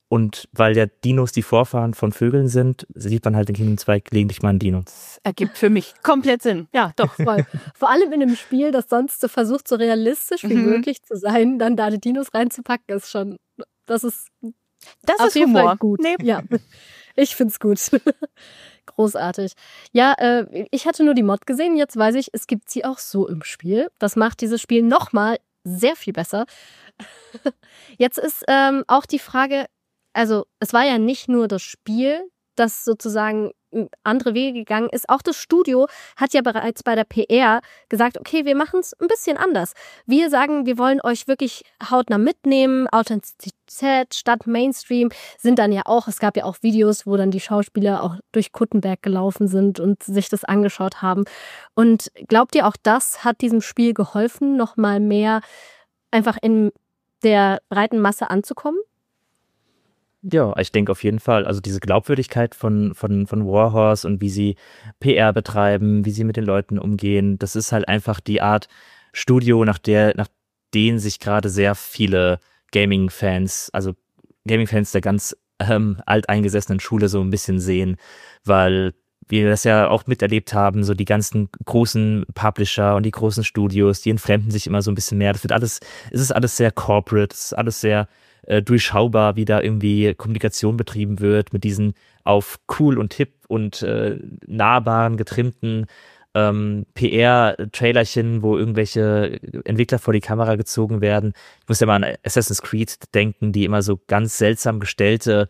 Und weil ja Dinos die Vorfahren von Vögeln sind, sieht man halt in Kingdom 2 gelegentlich mal einen Dino. Das ergibt für mich komplett Sinn. Ja, doch. Voll. Vor allem in einem Spiel, das sonst so versucht, so realistisch wie möglich zu sein, dann da die Dinos reinzupacken, ist schon, das ist auf jeden Humor. Fall gut. Nee. Ja, ich find's gut. Großartig. Ja, ich hatte nur die Mod gesehen, jetzt weiß ich, es gibt sie auch so im Spiel. Das macht dieses Spiel nochmal sehr viel besser. Jetzt ist auch die Frage, also es war ja nicht nur das Spiel, das sozusagen andere Wege gegangen ist. Auch das Studio hat ja bereits bei der PR gesagt, okay, wir machen es ein bisschen anders. Wir sagen, wir wollen euch wirklich hautnah mitnehmen, Authentizität statt Mainstream sind dann ja auch, es gab ja auch Videos, wo dann die Schauspieler auch durch Kuttenberg gelaufen sind und sich das angeschaut haben. Und glaubt ihr, auch das hat diesem Spiel geholfen, nochmal mehr einfach in der breiten Masse anzukommen? Ja, ich denke auf jeden Fall. Also diese Glaubwürdigkeit von Warhorse und wie sie PR betreiben, wie sie mit den Leuten umgehen, das ist halt einfach die Art Studio, nach denen sich gerade sehr viele Gaming-Fans der ganz alteingesessenen Schule so ein bisschen sehen, weil wir das ja auch miterlebt haben, so die ganzen großen Publisher und die großen Studios, die entfremden sich immer so ein bisschen mehr. Es ist alles sehr corporate, es ist alles sehr durchschaubar, wie da irgendwie Kommunikation betrieben wird mit diesen auf cool und hip und nahbaren, getrimmten PR-Trailerchen, wo irgendwelche Entwickler vor die Kamera gezogen werden. Ich muss ja mal an Assassin's Creed denken, die immer so ganz seltsam gestellte,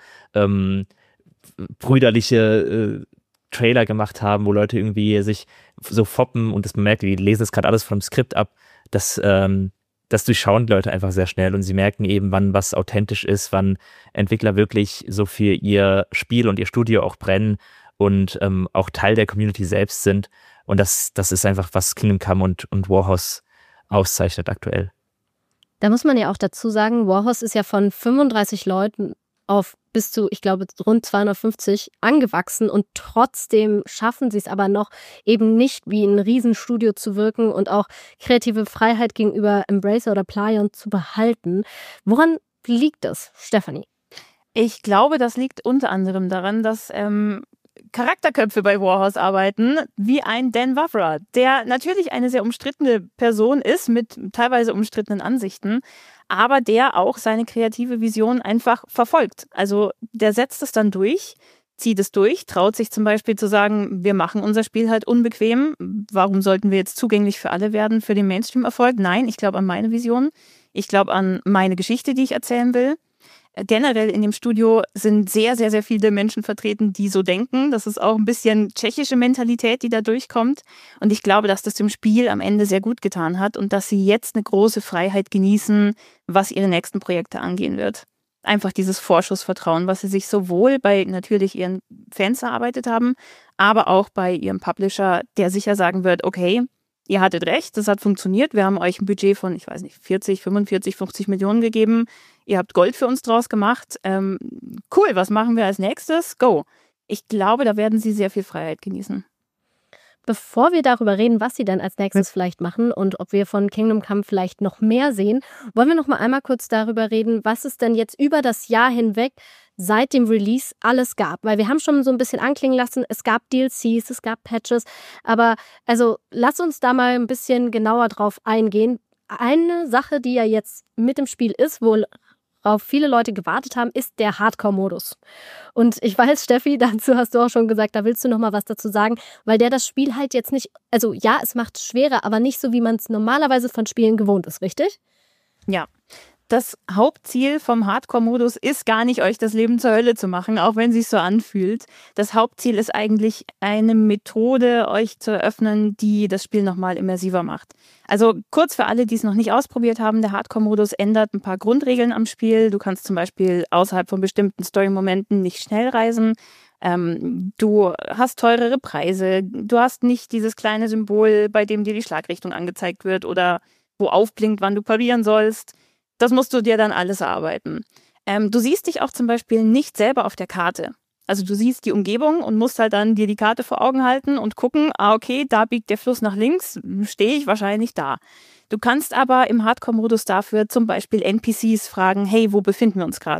brüderliche Trailer gemacht haben, wo Leute irgendwie sich so foppen und das man merkt, die lesen das gerade alles vom Skript ab. Das durchschauen die Leute einfach sehr schnell und sie merken eben, wann was authentisch ist, wann Entwickler wirklich so für ihr Spiel und ihr Studio auch brennen und auch Teil der Community selbst sind. Und das ist einfach, was Kingdom Come und Warhorse auszeichnet aktuell. Da muss man ja auch dazu sagen, Warhorse ist ja von 35 Leuten auf bis zu, ich glaube, rund 250 angewachsen und trotzdem schaffen sie es aber noch, eben nicht wie ein Riesenstudio zu wirken und auch kreative Freiheit gegenüber Embracer oder Plaion zu behalten. Woran liegt das, Stefanie? Ich glaube, das liegt unter anderem daran, dass Charakterköpfe bei Warhorse arbeiten, wie ein Dan Wavra, der natürlich eine sehr umstrittene Person ist, mit teilweise umstrittenen Ansichten, aber der auch seine kreative Vision einfach verfolgt. Also der setzt es dann durch, zieht es durch, traut sich zum Beispiel zu sagen, wir machen unser Spiel halt unbequem. Warum sollten wir jetzt zugänglich für alle werden, für den Mainstream-Erfolg? Nein, ich glaube an meine Vision. Ich glaube an meine Geschichte, die ich erzählen will. Generell in dem Studio sind sehr, sehr, sehr viele Menschen vertreten, die so denken. Das ist auch ein bisschen tschechische Mentalität, die da durchkommt. Und ich glaube, dass das dem Spiel am Ende sehr gut getan hat und dass sie jetzt eine große Freiheit genießen, was ihre nächsten Projekte angehen wird. Einfach dieses Vorschussvertrauen, was sie sich sowohl bei natürlich ihren Fans erarbeitet haben, aber auch bei ihrem Publisher, der sicher sagen wird, okay, ihr hattet recht, das hat funktioniert. Wir haben euch ein Budget von, ich weiß nicht, 40, 45, 50 Millionen gegeben. Ihr habt Gold für uns draus gemacht. Cool, was machen wir als nächstes? Go. Ich glaube, da werden sie sehr viel Freiheit genießen. Bevor wir darüber reden, was sie dann als nächstes vielleicht machen und ob wir von Kingdom Come vielleicht noch mehr sehen, wollen wir noch mal einmal kurz darüber reden, was es denn jetzt über das Jahr hinweg seit dem Release alles gab. Weil wir haben schon so ein bisschen anklingen lassen, es gab DLCs, es gab Patches, aber also lass uns da mal ein bisschen genauer drauf eingehen. Eine Sache, die ja jetzt mit im Spiel ist, worauf viele Leute gewartet haben, ist der Hardcore-Modus. Und ich weiß, Steffi, dazu hast du auch schon gesagt, da willst du noch mal was dazu sagen, weil der das Spiel halt jetzt nicht, also ja, es macht es schwerer, aber nicht so, wie man es normalerweise von Spielen gewohnt ist, richtig? Ja. Das Hauptziel vom Hardcore-Modus ist gar nicht, euch das Leben zur Hölle zu machen, auch wenn es sich so anfühlt. Das Hauptziel ist eigentlich eine Methode, euch zu eröffnen, die das Spiel nochmal immersiver macht. Also kurz für alle, die es noch nicht ausprobiert haben, der Hardcore-Modus ändert ein paar Grundregeln am Spiel. Du kannst zum Beispiel außerhalb von bestimmten Story-Momenten nicht schnell reisen. Du hast teurere Preise. Du hast nicht dieses kleine Symbol, bei dem dir die Schlagrichtung angezeigt wird oder wo aufblinkt, wann du parieren sollst. Das musst du dir dann alles erarbeiten. Du siehst dich auch zum Beispiel nicht selber auf der Karte. Also du siehst die Umgebung und musst halt dann dir die Karte vor Augen halten und gucken, okay, da biegt der Fluss nach links, stehe ich wahrscheinlich da. Du kannst aber im Hardcore-Modus dafür zum Beispiel NPCs fragen, hey, wo befinden wir uns gerade?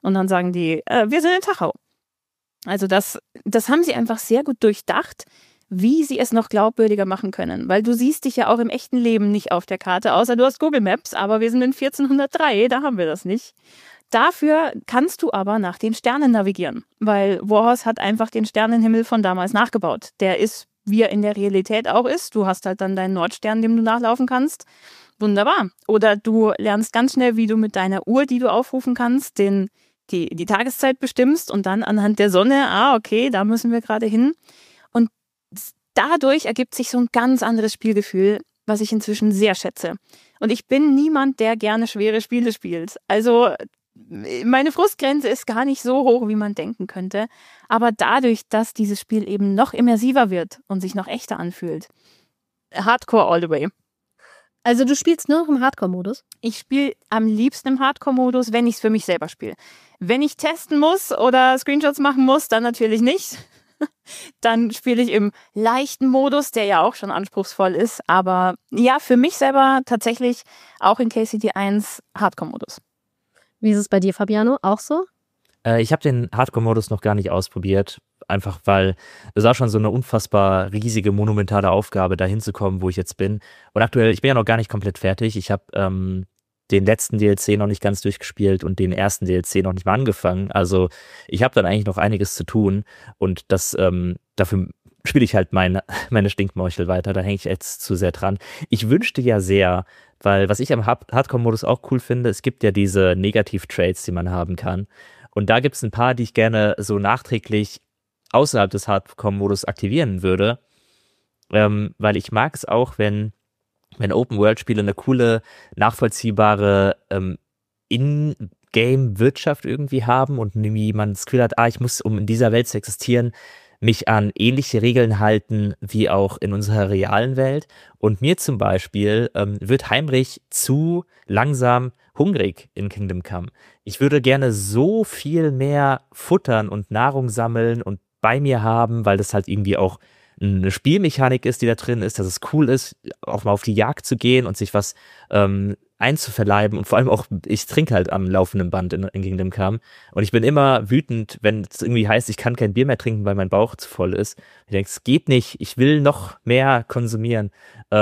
Und dann sagen die, wir sind in Tachau. Also das haben sie einfach sehr gut durchdacht, wie sie es noch glaubwürdiger machen können. Weil du siehst dich ja auch im echten Leben nicht auf der Karte, außer du hast Google Maps, aber wir sind in 1403, da haben wir das nicht. Dafür kannst du aber nach den Sternen navigieren, weil Warhorse hat einfach den Sternenhimmel von damals nachgebaut. Der ist, wie er in der Realität auch ist. Du hast halt dann deinen Nordstern, dem du nachlaufen kannst. Wunderbar. Oder du lernst ganz schnell, wie du mit deiner Uhr, die du aufrufen kannst, die Tageszeit bestimmst und dann anhand der Sonne, okay, da müssen wir gerade hin. Und dadurch ergibt sich so ein ganz anderes Spielgefühl, was ich inzwischen sehr schätze. Und ich bin niemand, der gerne schwere Spiele spielt. Also meine Frustgrenze ist gar nicht so hoch, wie man denken könnte. Aber dadurch, dass dieses Spiel eben noch immersiver wird und sich noch echter anfühlt, Hardcore all the way. Also du spielst nur noch im Hardcore-Modus? Ich spiele am liebsten im Hardcore-Modus, wenn ich es für mich selber spiele. Wenn ich testen muss oder Screenshots machen muss, dann natürlich nicht. Dann spiele ich im leichten Modus, der ja auch schon anspruchsvoll ist. Aber ja, für mich selber tatsächlich auch in KCD 1 Hardcore-Modus. Wie ist es bei dir, Fabiano? Auch so? Ich habe den Hardcore-Modus noch gar nicht ausprobiert, einfach weil es war schon so eine unfassbar riesige, monumentale Aufgabe, da hinzukommen, wo ich jetzt bin. Und aktuell, ich bin ja noch gar nicht komplett fertig. Ich habe den letzten DLC noch nicht ganz durchgespielt und den ersten DLC noch nicht mal angefangen. Also ich habe dann eigentlich noch einiges zu tun und das dafür spiele ich halt meine Stinkmorchel weiter. Da hänge ich jetzt zu sehr dran. Ich wünschte ja sehr, weil was ich am Hardcore-Modus auch cool finde, es gibt ja diese Negativ-Traits, die man haben kann. Und da gibt es ein paar, die ich gerne so nachträglich außerhalb des Hardcore-Modus aktivieren würde. Weil ich mag es auch, wenn Open-World-Spiele eine coole, nachvollziehbare In-Game-Wirtschaft irgendwie haben und irgendwie man das Gefühl hat, ich muss, um in dieser Welt zu existieren, mich an ähnliche Regeln halten wie auch in unserer realen Welt. Und mir zum Beispiel wird Heinrich zu langsam hungrig in Kingdom Come. Ich würde gerne so viel mehr futtern und Nahrung sammeln und bei mir haben, weil das halt irgendwie auch eine Spielmechanik ist, die da drin ist, dass es cool ist, auch mal auf die Jagd zu gehen und sich was einzuverleiben und vor allem auch, ich trinke halt am laufenden Band in Kingdom Come und ich bin immer wütend, wenn es irgendwie heißt, ich kann kein Bier mehr trinken, weil mein Bauch zu voll ist. Ich denke, es geht nicht, ich will noch mehr konsumieren.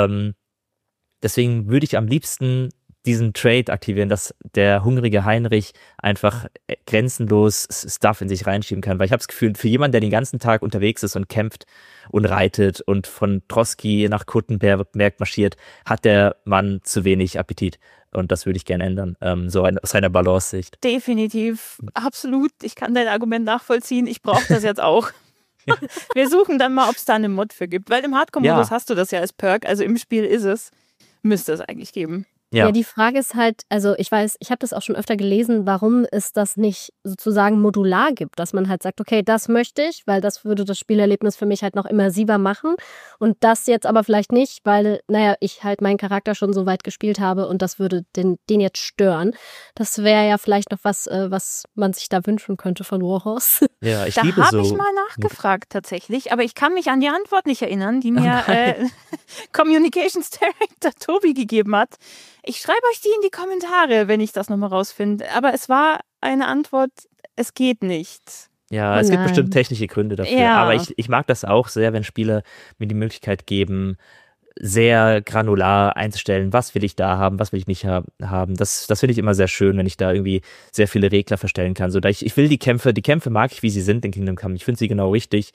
Deswegen würde ich am liebsten diesen Trade aktivieren, dass der hungrige Heinrich einfach grenzenlos Stuff in sich reinschieben kann, weil ich habe das Gefühl, für jemanden, der den ganzen Tag unterwegs ist und kämpft und reitet und von Troski nach Kuttenberg marschiert, hat der Mann zu wenig Appetit und das würde ich gerne ändern, so aus seiner Balance-Sicht. Definitiv, absolut, ich kann dein Argument nachvollziehen, ich brauche das jetzt auch. Wir suchen dann mal, ob es da eine Mod für gibt, weil im Hardcore-Modus hast du das ja als Perk, also im Spiel müsste es eigentlich geben. Ja, die Frage ist halt, also ich weiß, ich habe das auch schon öfter gelesen, warum es das nicht sozusagen modular gibt, dass man halt sagt, okay, das möchte ich, weil das würde das Spielerlebnis für mich halt noch immersiver machen und das jetzt aber vielleicht nicht, weil, ich halt meinen Charakter schon so weit gespielt habe und das würde den jetzt stören. Das wäre ja vielleicht noch was, was man sich da wünschen könnte von Warhorse. Ja, da habe ich mal nachgefragt tatsächlich, aber ich kann mich an die Antwort nicht erinnern, die mir Communications Director Tobi gegeben hat. Ich schreibe euch die in die Kommentare, wenn ich das nochmal rausfinde. Aber es war eine Antwort, es geht nicht. Ja, es gibt bestimmt technische Gründe dafür. Ja. Aber ich mag das auch sehr, wenn Spiele mir die Möglichkeit geben, sehr granular einzustellen, was will ich da haben, was will ich nicht haben. Das finde ich immer sehr schön, wenn ich da irgendwie sehr viele Regler verstellen kann. So, ich will die Kämpfe mag ich, wie sie sind in Kingdom Come. Ich finde sie genau richtig.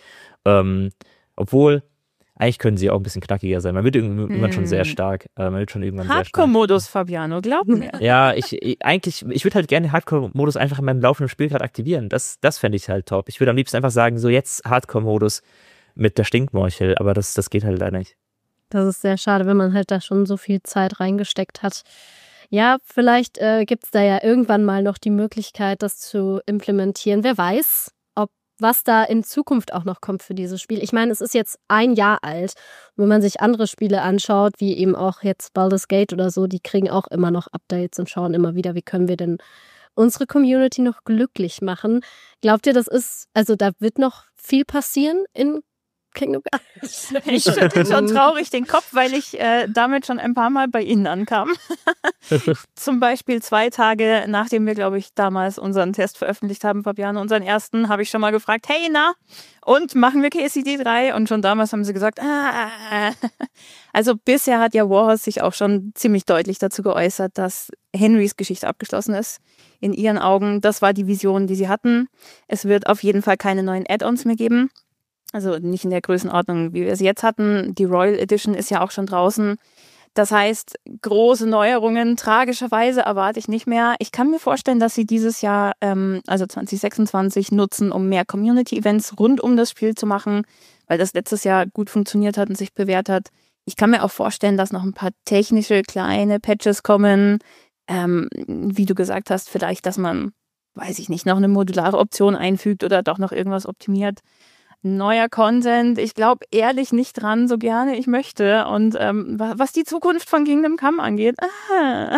Obwohl, eigentlich können sie auch ein bisschen knackiger sein. Man wird irgendwann schon sehr stark. Hardcore-Modus, Fabiano, glaub mir. Ja, ich würde halt gerne Hardcore-Modus einfach in meinem laufenden Spiel gerade aktivieren. Das fände ich halt top. Ich würde am liebsten einfach sagen, so jetzt Hardcore-Modus mit der Stinkmorchel, aber das geht halt leider nicht. Das ist sehr schade, wenn man halt da schon so viel Zeit reingesteckt hat. Ja, vielleicht gibt es da ja irgendwann mal noch die Möglichkeit, das zu implementieren. Wer weiß, was da in Zukunft auch noch kommt für dieses Spiel. Ich meine, es ist jetzt 1 Jahr alt. Und wenn man sich andere Spiele anschaut, wie eben auch jetzt Baldur's Gate oder so, die kriegen auch immer noch Updates und schauen immer wieder, wie können wir denn unsere Community noch glücklich machen. Glaubt ihr, da wird noch viel passieren in Kingdom Come. Ich schüttel schon traurig den Kopf, weil ich damit schon ein paar Mal bei Ihnen ankam. Zum Beispiel 2 Tage, nachdem wir, glaube ich, damals unseren Test veröffentlicht haben, Fabiane, unseren ersten, habe ich schon mal gefragt, hey, na, und machen wir KCD 3? Und schon damals haben sie gesagt, Also bisher hat ja Warhorse sich auch schon ziemlich deutlich dazu geäußert, dass Henrys Geschichte abgeschlossen ist. In ihren Augen, das war die Vision, die sie hatten. Es wird auf jeden Fall keine neuen Add-ons mehr geben. Also nicht in der Größenordnung, wie wir es jetzt hatten. Die Royal Edition ist ja auch schon draußen. Das heißt, große Neuerungen, tragischerweise erwarte ich nicht mehr. Ich kann mir vorstellen, dass sie dieses Jahr, also 2026, nutzen, um mehr Community-Events rund um das Spiel zu machen, weil das letztes Jahr gut funktioniert hat und sich bewährt hat. Ich kann mir auch vorstellen, dass noch ein paar technische, kleine Patches kommen. Wie du gesagt hast, vielleicht, dass man, weiß ich nicht, noch eine modulare Option einfügt oder doch noch irgendwas optimiert. Neuer Content, ich glaube ehrlich nicht dran, so gerne ich möchte. Und was die Zukunft von Kingdom Come angeht. Ja.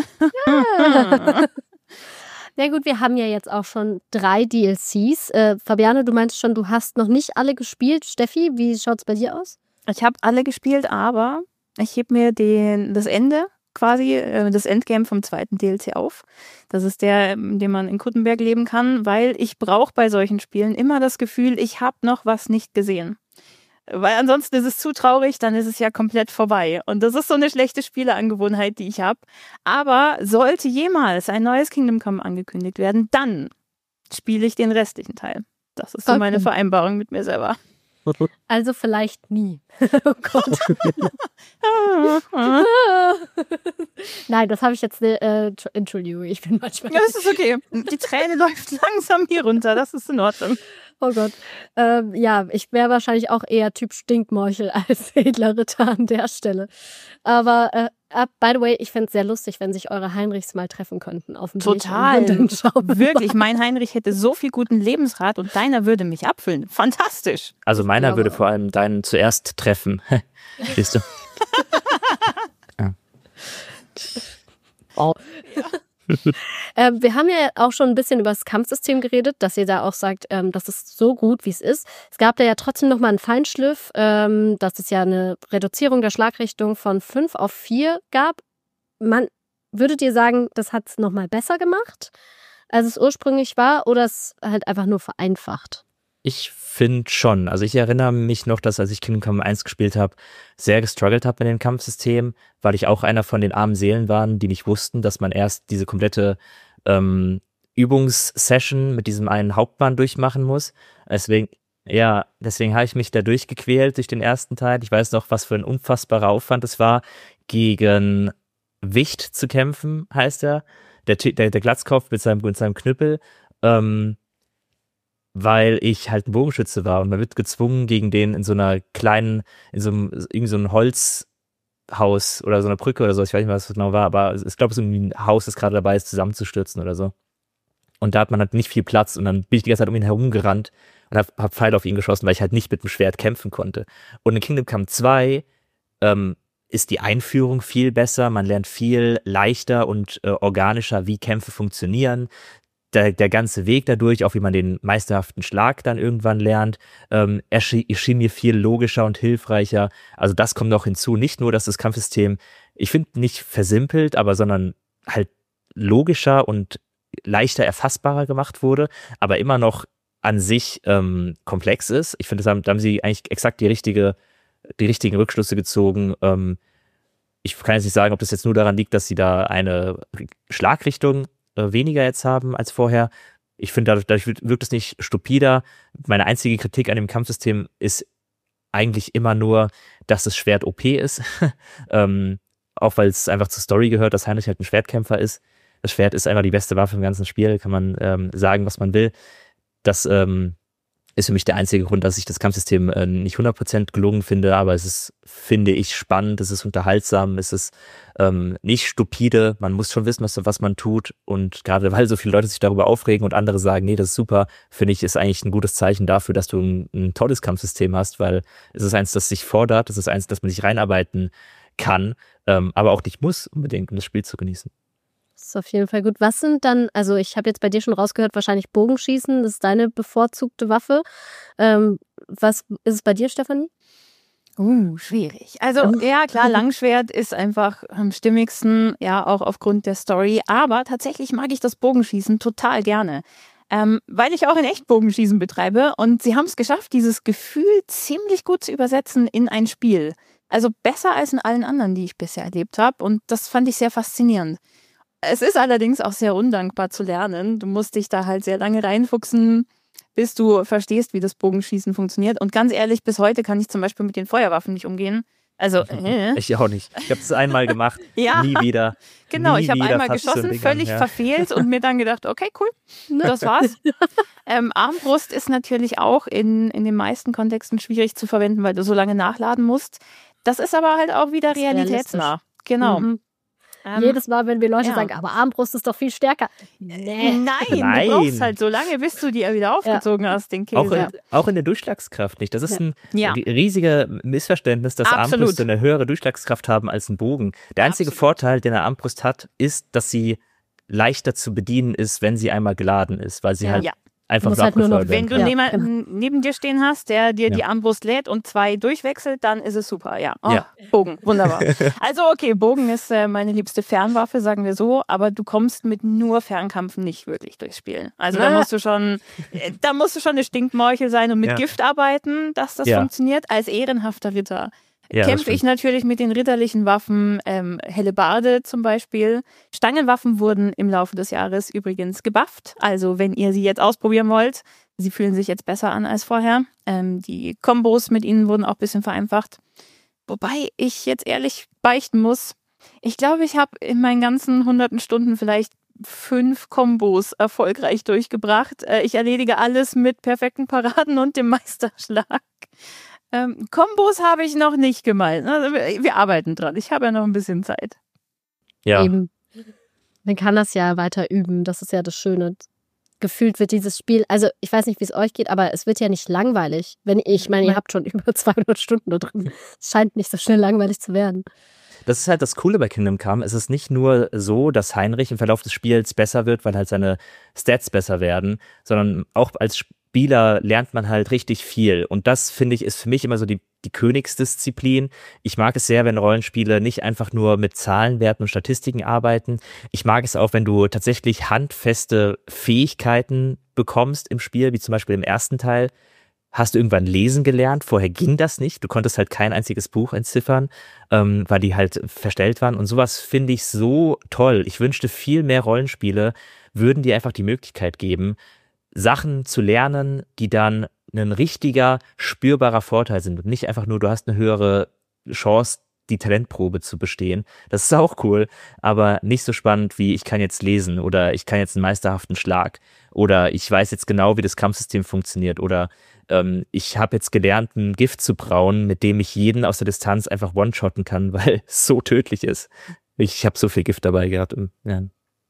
Na gut, wir haben ja jetzt auch schon 3 DLCs. Fabiane, du meinst schon, du hast noch nicht alle gespielt. Steffi, wie schaut's bei dir aus? Ich habe alle gespielt, aber ich heb mir das Ende quasi, das Endgame vom 2. DLC auf. Das ist der, in dem man in Kuttenberg leben kann, weil ich brauche bei solchen Spielen immer das Gefühl, ich habe noch was nicht gesehen. Weil ansonsten ist es zu traurig, dann ist es ja komplett vorbei. Und das ist so eine schlechte Spieleangewohnheit, die ich habe. Aber sollte jemals ein neues Kingdom Come angekündigt werden, dann spiele ich den restlichen Teil. Das ist so meine Vereinbarung mit mir selber. Also vielleicht nie. Oh Gott. Nein, das habe ich jetzt. Entschuldigung, ich bin manchmal. Ja, das ist okay. Die Träne läuft langsam hier runter. Das ist in Ordnung. Oh Gott. Ja, ich wäre wahrscheinlich auch eher Typ Stinkmorchel als edler Ritter an der Stelle. Aber by the way, ich fände es sehr lustig, wenn sich eure Heinrichs mal treffen könnten auf dem Total. Weg. Wirklich, mein Heinrich hätte so viel guten Lebensrat und deiner würde mich abfüllen. Fantastisch. Also meiner würde vor allem deinen zuerst treffen. Siehst du? Ja. Wow. Wir haben ja auch schon ein bisschen über das Kampfsystem geredet, dass ihr da auch sagt, das ist so gut, wie es ist. Es gab da ja trotzdem nochmal einen Feinschliff, dass es ja eine Reduzierung der Schlagrichtung von 5 auf 4 gab. Würdet ihr sagen, das hat es nochmal besser gemacht, als es ursprünglich war, oder es halt einfach nur vereinfacht? Ich finde schon. Also ich erinnere mich noch, dass als ich Kingdom Come 1 gespielt habe, sehr gestruggelt habe mit dem Kampfsystem, weil ich auch einer von den armen Seelen war, die nicht wussten, dass man erst diese komplette Übungssession mit diesem einen Hauptmann durchmachen muss. Deswegen habe ich mich da durchgequält durch den ersten Teil. Ich weiß noch, was für ein unfassbarer Aufwand es war, gegen Wicht zu kämpfen, heißt er. Der Glatzkopf mit seinem Knüppel. Weil ich halt ein Bogenschütze war und man wird gezwungen, gegen den in so einer kleinen, irgendwie so ein Holzhaus oder so eine Brücke oder so, ich weiß nicht mehr, was das genau war, aber ich glaube, es ist irgendwie ein Haus, das gerade dabei ist, zusammenzustürzen oder so. Und da hat man halt nicht viel Platz und dann bin ich die ganze Zeit um ihn herumgerannt und hab Pfeile auf ihn geschossen, weil ich halt nicht mit dem Schwert kämpfen konnte. Und in Kingdom Come 2 ist die Einführung viel besser, man lernt viel leichter und organischer, wie Kämpfe funktionieren. Der ganze Weg dadurch, auch wie man den meisterhaften Schlag dann irgendwann lernt, erschien mir viel logischer und hilfreicher. Also das kommt noch hinzu. Nicht nur, dass das Kampfsystem, ich finde, nicht versimpelt, sondern halt logischer und leichter erfassbarer gemacht wurde, aber immer noch an sich komplex ist. Ich finde, da haben sie eigentlich exakt die richtigen Rückschlüsse gezogen. Ich kann jetzt nicht sagen, ob das jetzt nur daran liegt, dass sie da eine Schlagrichtung weniger jetzt haben als vorher. Ich finde, dadurch wirkt es nicht stupider. Meine einzige Kritik an dem Kampfsystem ist eigentlich immer nur, dass das Schwert OP ist. Auch weil es einfach zur Story gehört, dass Heinrich halt ein Schwertkämpfer ist. Das Schwert ist einfach die beste Waffe im ganzen Spiel, kann man sagen, was man will. Das ist für mich der einzige Grund, dass ich das Kampfsystem nicht 100% gelungen finde, aber es ist, finde ich, spannend, es ist unterhaltsam, es ist nicht stupide, man muss schon wissen, was man tut, und gerade weil so viele Leute sich darüber aufregen und andere sagen, nee, das ist super, finde ich, ist eigentlich ein gutes Zeichen dafür, dass du ein tolles Kampfsystem hast, weil es ist eins, das sich fordert, es ist eins, das man sich reinarbeiten kann, aber auch nicht muss unbedingt, um das Spiel zu genießen. Das ist auf jeden Fall gut. Was sind dann, also ich habe jetzt bei dir schon rausgehört, wahrscheinlich Bogenschießen, das ist deine bevorzugte Waffe. Was ist es bei dir, Stefanie? Schwierig. Also ja, klar, Langschwert ist einfach am stimmigsten, ja, auch aufgrund der Story. Aber tatsächlich mag ich das Bogenschießen total gerne. Weil ich auch in echt Bogenschießen betreibe und sie haben es geschafft, dieses Gefühl ziemlich gut zu übersetzen in ein Spiel. Also besser als in allen anderen, die ich bisher erlebt habe, und das fand ich sehr faszinierend. Es ist allerdings auch sehr undankbar zu lernen. Du musst dich da halt sehr lange reinfuchsen, bis du verstehst, wie das Bogenschießen funktioniert. Und ganz ehrlich, bis heute kann ich zum Beispiel mit den Feuerwaffen nicht umgehen. Also, Ich auch nicht. Ich habe es einmal gemacht, Ja. nie wieder. Genau, Nie ich habe wieder einmal fast geschossen, so ein Ding völlig an, ja. verfehlt und mir dann gedacht, okay, cool, das war's. Armbrust ist natürlich auch in den meisten Kontexten schwierig zu verwenden, weil du so lange nachladen musst. Das ist aber halt auch wieder Das ist realitätsnah. Genau. Mhm. Jedes Mal, wenn wir Leute ja. sagen, aber Armbrust ist doch viel stärker. Nee. Nein, du brauchst halt so lange, bis du die wieder aufgezogen hast, den Käse. Auch in der Durchschlagskraft nicht. Das ist ein Ja. riesiges Missverständnis, dass Absolut. Armbrüste eine höhere Durchschlagskraft haben als ein Bogen. Der einzige Vorteil, den eine Armbrust hat, ist, dass sie leichter zu bedienen ist, wenn sie einmal geladen ist, weil sie halt Ja. einfach Muss so halt nur noch- abgefeuert Wenn werden du kann. neben dir stehen hast, der dir die Ja. Armbrust lädt und 2 durchwechselt, dann ist es super, ja. Oh, Ja. Bogen, wunderbar. Also okay, Bogen ist meine liebste Fernwaffe, sagen wir so, aber du kommst mit nur Fernkampf nicht wirklich durchs Spiel. Also da musst du schon eine Stinkmorchel sein und mit Ja. Gift arbeiten, dass das Ja. funktioniert. Als ehrenhafter Ritter Ja, das kämpfe ich stimmt. natürlich mit den ritterlichen Waffen, Hellebarde zum Beispiel. Stangenwaffen wurden im Laufe des Jahres übrigens gebufft. Also wenn ihr sie jetzt ausprobieren wollt, sie fühlen sich jetzt besser an als vorher. Die Kombos mit ihnen wurden auch ein bisschen vereinfacht. Wobei ich jetzt ehrlich beichten muss, ich glaube, ich habe in meinen ganzen hunderten Stunden vielleicht 5 Kombos erfolgreich durchgebracht. Ich erledige alles mit perfekten Paraden und dem Meisterschlag. Kombos habe ich noch nicht gemalt. Also wir arbeiten dran. Ich habe ja noch ein bisschen Zeit. Ja. Eben. Man kann das ja weiter üben. Das ist ja das Schöne. Gefühlt wird dieses Spiel, also ich weiß nicht, wie es euch geht, aber es wird ja nicht langweilig. Ich meine, ihr habt schon über 200 Stunden da drin. Es scheint nicht so schnell langweilig zu werden. Das ist halt das Coole bei Kingdom Come. Es ist nicht nur so, dass Heinrich im Verlauf des Spiels besser wird, weil halt seine Stats besser werden, sondern auch als Spieler lernt man halt richtig viel. Und das, finde ich, ist für mich immer so die Königsdisziplin. Ich mag es sehr, wenn Rollenspiele nicht einfach nur mit Zahlenwerten und Statistiken arbeiten. Ich mag es auch, wenn du tatsächlich handfeste Fähigkeiten bekommst im Spiel, wie zum Beispiel im ersten Teil. Hast du irgendwann lesen gelernt? Vorher ging das nicht. Du konntest halt kein einziges Buch entziffern, weil die halt verstellt waren. Und sowas finde ich so toll. Ich wünschte, viel mehr Rollenspiele würden dir einfach die Möglichkeit geben, Sachen zu lernen, die dann ein richtiger, spürbarer Vorteil sind. Und nicht einfach nur, du hast eine höhere Chance, die Talentprobe zu bestehen. Das ist auch cool, aber nicht so spannend wie ich kann jetzt lesen oder ich kann jetzt einen meisterhaften Schlag oder ich weiß jetzt genau, wie das Kampfsystem funktioniert oder ich habe jetzt gelernt, ein Gift zu brauen, mit dem ich jeden aus der Distanz einfach one-shotten kann, weil es so tödlich ist. Ich habe so viel Gift dabei gehabt. Ja.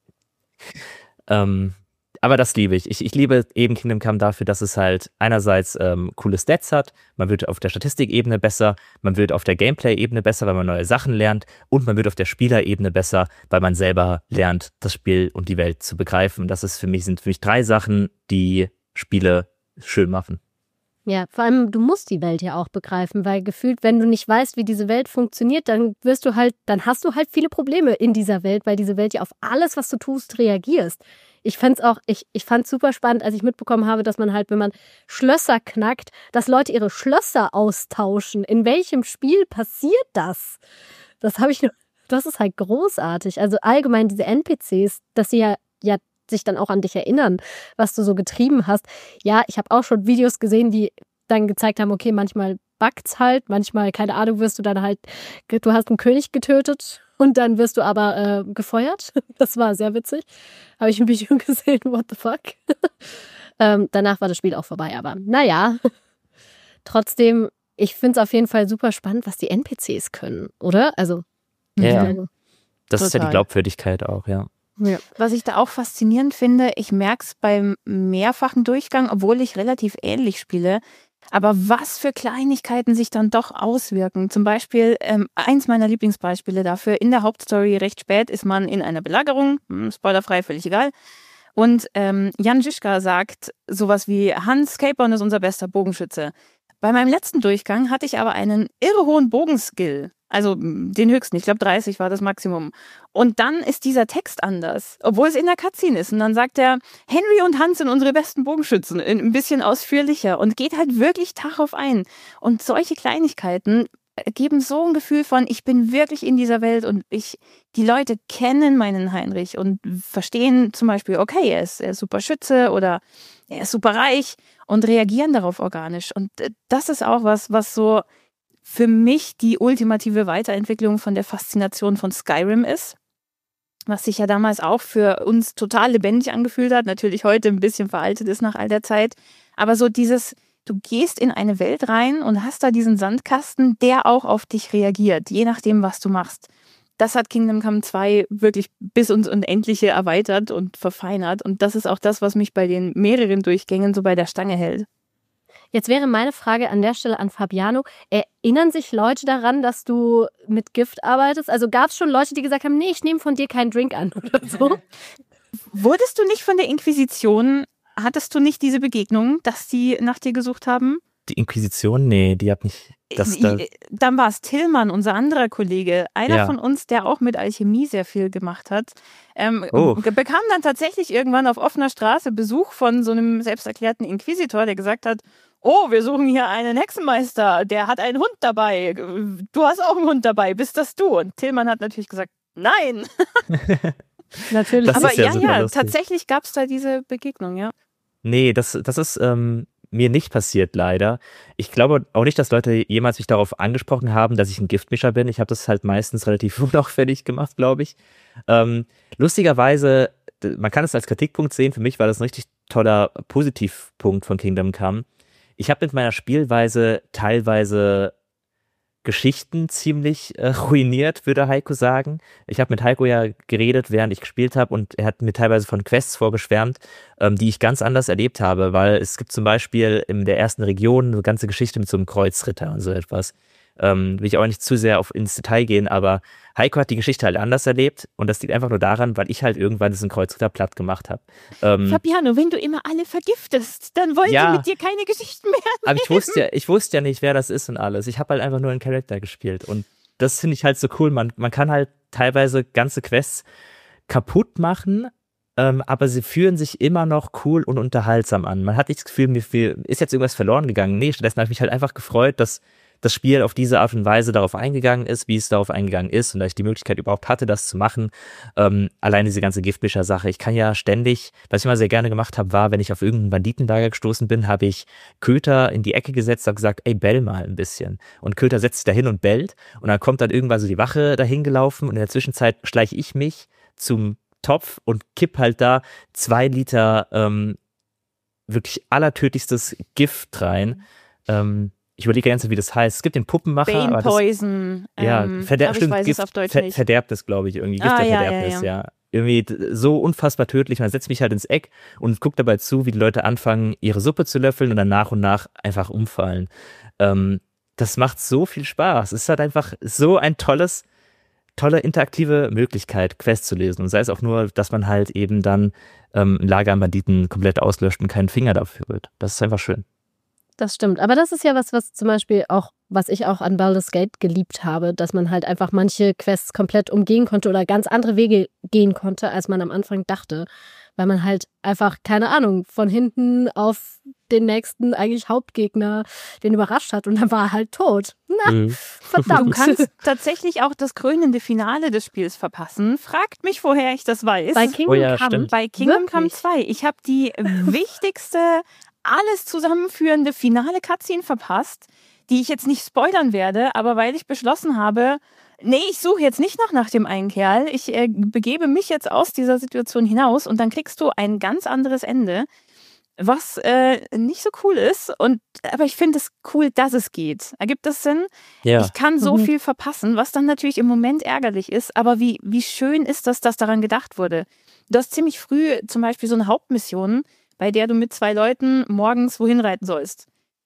Aber das liebe ich. Ich liebe eben Kingdom Come dafür, dass es halt einerseits coole Stats hat, man wird auf der Statistikebene besser, man wird auf der Gameplay-Ebene besser, weil man neue Sachen lernt und man wird auf der Spielerebene besser, weil man selber lernt, das Spiel und die Welt zu begreifen. Das sind für mich 3 Sachen, die Spiele schön machen. Ja, vor allem, du musst die Welt ja auch begreifen, weil gefühlt, wenn du nicht weißt, wie diese Welt funktioniert, dann hast du halt viele Probleme in dieser Welt, weil diese Welt ja auf alles, was du tust, reagierst. Ich fand's super spannend, als ich mitbekommen habe, dass man halt, wenn man Schlösser knackt, dass Leute ihre Schlösser austauschen. In welchem Spiel passiert das? Das ist halt großartig. Also allgemein diese NPCs, dass sie ja sich dann auch an dich erinnern, was du so getrieben hast. Ja, ich habe auch schon Videos gesehen, die dann gezeigt haben, okay, manchmal bugt's halt, manchmal, keine Ahnung, du hast einen König getötet und dann wirst du aber gefeuert. Das war sehr witzig. Habe ich ein Video gesehen, what the fuck. Danach war das Spiel auch vorbei, aber naja. Trotzdem, ich finde es auf jeden Fall super spannend, was die NPCs können, oder? Also, Ja. Das ist ja die Total. Glaubwürdigkeit auch, ja. ja. Was ich da auch faszinierend finde, ich merke es beim mehrfachen Durchgang, obwohl ich relativ ähnlich spiele, Aber was für Kleinigkeiten sich dann doch auswirken. Zum Beispiel, eins meiner Lieblingsbeispiele dafür, in der Hauptstory recht spät ist man in einer Belagerung, spoilerfrei, völlig egal. Und Jan Žižka sagt sowas wie, Hans Capon ist unser bester Bogenschütze. Bei meinem letzten Durchgang hatte ich aber einen irre hohen Bogenskill. Also den höchsten, ich glaube 30 war das Maximum. Und dann ist dieser Text anders, obwohl es in der Cutscene ist. Und dann sagt er, Henry und Hans sind unsere besten Bogenschützen, ein bisschen ausführlicher und geht halt wirklich darauf ein. Und solche Kleinigkeiten geben so ein Gefühl von, ich bin wirklich in dieser Welt und die Leute kennen meinen Heinrich und verstehen zum Beispiel, okay, er ist super Schütze oder er ist super reich und reagieren darauf organisch. Und das ist auch was so für mich die ultimative Weiterentwicklung von der Faszination von Skyrim ist, was sich ja damals auch für uns total lebendig angefühlt hat, natürlich heute ein bisschen veraltet ist nach all der Zeit, aber so dieses, du gehst in eine Welt rein und hast da diesen Sandkasten, der auch auf dich reagiert, je nachdem, was du machst. Das hat Kingdom Come 2 wirklich bis ins Unendliche erweitert und verfeinert und das ist auch das, was mich bei den mehreren Durchgängen so bei der Stange hält. Jetzt wäre meine Frage an der Stelle an Fabiano. Erinnern sich Leute daran, dass du mit Gift arbeitest? Also gab es schon Leute, die gesagt haben, nee, ich nehme von dir keinen Drink an oder so? Wurdest du nicht von der Inquisition, hattest du nicht diese Begegnung, dass die nach dir gesucht haben? Die Inquisition? Nee, die hat nicht... Dann war es Tillmann, unser anderer Kollege, einer von uns, der auch mit Alchemie sehr viel gemacht hat, bekam dann tatsächlich irgendwann auf offener Straße Besuch von so einem selbsterklärten Inquisitor, der gesagt hat, oh, wir suchen hier einen Hexenmeister, der hat einen Hund dabei, du hast auch einen Hund dabei, bist das du? Und Tillmann hat natürlich gesagt, nein. Natürlich. Aber ja, tatsächlich gab es da diese Begegnung, ja. Nee, das ist mir nicht passiert, leider. Ich glaube auch nicht, dass Leute jemals mich darauf angesprochen haben, dass ich ein Giftmischer bin. Ich habe das halt meistens relativ unauffällig gemacht, glaube ich. Lustigerweise, man kann es als Kritikpunkt sehen, für mich war das ein richtig toller Positivpunkt von Kingdom Come. Ich habe mit meiner Spielweise teilweise Geschichten ziemlich ruiniert, würde Heiko sagen. Ich habe mit Heiko ja geredet, während ich gespielt habe und er hat mir teilweise von Quests vorgeschwärmt, die ich ganz anders erlebt habe, weil es gibt zum Beispiel in der ersten Region eine ganze Geschichte mit so einem Kreuzritter und so etwas. Will ich auch nicht zu sehr ins Detail gehen, aber Heiko hat die Geschichte halt anders erlebt und das liegt einfach nur daran, weil ich halt irgendwann diesen Kreuzritter platt gemacht habe. Fabiano, wenn du immer alle vergiftest, dann wollen die mit dir keine Geschichten mehr nehmen. Aber ich wusste ja nicht, wer das ist und alles. Ich habe halt einfach nur einen Charakter gespielt und das finde ich halt so cool. Man kann halt teilweise ganze Quests kaputt machen, aber sie fühlen sich immer noch cool und unterhaltsam an. Man hat nicht das Gefühl, mir ist jetzt irgendwas verloren gegangen. Nee, stattdessen habe ich mich halt einfach gefreut, dass das Spiel auf diese Art und Weise darauf eingegangen ist, wie es darauf eingegangen ist und da ich die Möglichkeit überhaupt hatte, das zu machen. Allein diese ganze Giftmischer-Sache. Ich kann ja ständig, was ich immer sehr gerne gemacht habe, war, wenn ich auf irgendeinen Banditenlager gestoßen bin, habe ich Köter in die Ecke gesetzt, habe gesagt, ey, bell mal ein bisschen. Und Köter setzt sich da hin und bellt und dann kommt dann irgendwann so die Wache dahin gelaufen und in der Zwischenzeit schleiche ich mich zum Topf und kipp halt da 2 Liter wirklich allertödlichstes Gift rein. Ich überlege ganz, wie das heißt. Es gibt den Puppenmacher. Bane Poison. Verderbt es, glaube ich, irgendwie. Gift der Verderbnis, ja. Irgendwie so unfassbar tödlich. Man setzt mich halt ins Eck und guckt dabei zu, wie die Leute anfangen, ihre Suppe zu löffeln und dann nach und nach einfach umfallen. Das macht so viel Spaß. Es ist halt einfach so ein tolle interaktive Möglichkeit, Quests zu lesen. Und sei es auch nur, dass man halt eben dann ein Lager an Banditen komplett auslöscht und keinen Finger dafür rührt. Das ist einfach schön. Das stimmt. Aber das ist ja was zum Beispiel auch, was ich auch an Baldur's Gate geliebt habe, dass man halt einfach manche Quests komplett umgehen konnte oder ganz andere Wege gehen konnte, als man am Anfang dachte. Weil man halt einfach, keine Ahnung, von hinten auf den nächsten eigentlich Hauptgegner den überrascht hat und dann war er halt tot. Na, verdammt. Du kannst tatsächlich auch das krönende Finale des Spiels verpassen. Fragt mich, woher ich das weiß. Bei Kingdom Come. Bei Kingdom Come 2. Ich habe die wichtigste, alles zusammenführende finale Cutscene verpasst, die ich jetzt nicht spoilern werde, aber weil ich beschlossen habe, nee, ich suche jetzt nicht noch nach dem einen Kerl, ich begebe mich jetzt aus dieser Situation hinaus und dann kriegst du ein ganz anderes Ende, was nicht so cool ist, aber ich finde es cool, dass es geht. Ergibt das Sinn? Ja. Ich kann so viel verpassen, was dann natürlich im Moment ärgerlich ist, aber wie schön ist das, dass daran gedacht wurde. Du hast ziemlich früh zum Beispiel so eine Hauptmission, bei der du mit 2 Leuten morgens wohin reiten sollst.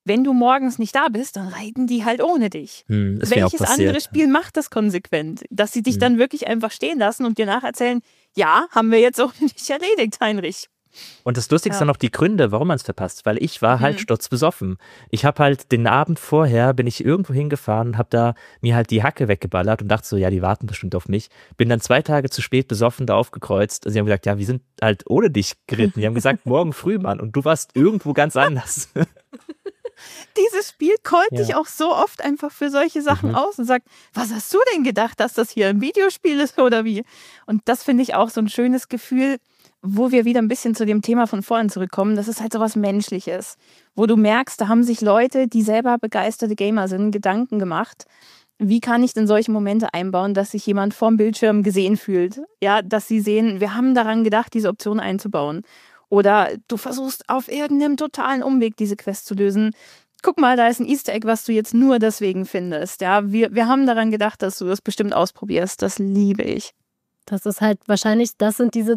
wenn du morgens nicht da bist, dann reiten die halt ohne dich. Ist mir auch Welches passiert. andere Spiel macht das konsequent? Dass sie dich dann wirklich einfach stehen lassen und dir nacherzählen, ja, haben wir jetzt ohne dich erledigt, Heinrich. Und das Lustigste sind noch die Gründe, warum man es verpasst, weil ich war halt sturzbesoffen. Ich habe halt den Abend vorher, bin ich irgendwo hingefahren und habe da mir halt die Hacke weggeballert und dachte so, ja, die warten bestimmt auf mich. Bin dann 2 Tage zu spät besoffen da aufgekreuzt. Sie haben gesagt, ja, wir sind halt ohne dich geritten. Die haben gesagt, morgen früh, Mann, und du warst irgendwo ganz anders. Dieses Spiel callt dich auch so oft einfach für solche Sachen aus und sagt, was hast du denn gedacht, dass das hier ein Videospiel ist oder wie? Und das finde ich auch so ein schönes Gefühl, wo wir wieder ein bisschen zu dem Thema von vorhin zurückkommen. Das ist halt so was Menschliches, wo du merkst, da haben sich Leute, die selber begeisterte Gamer sind, Gedanken gemacht, wie kann ich denn solche Momente einbauen, dass sich jemand vorm Bildschirm gesehen fühlt? Ja, dass sie sehen, wir haben daran gedacht, diese Option einzubauen. Oder du versuchst auf irgendeinem totalen Umweg diese Quest zu lösen. Guck mal, da ist ein Easter Egg, was du jetzt nur deswegen findest. Ja, wir haben daran gedacht, dass du das bestimmt ausprobierst. Das liebe ich. Das ist halt wahrscheinlich, das sind diese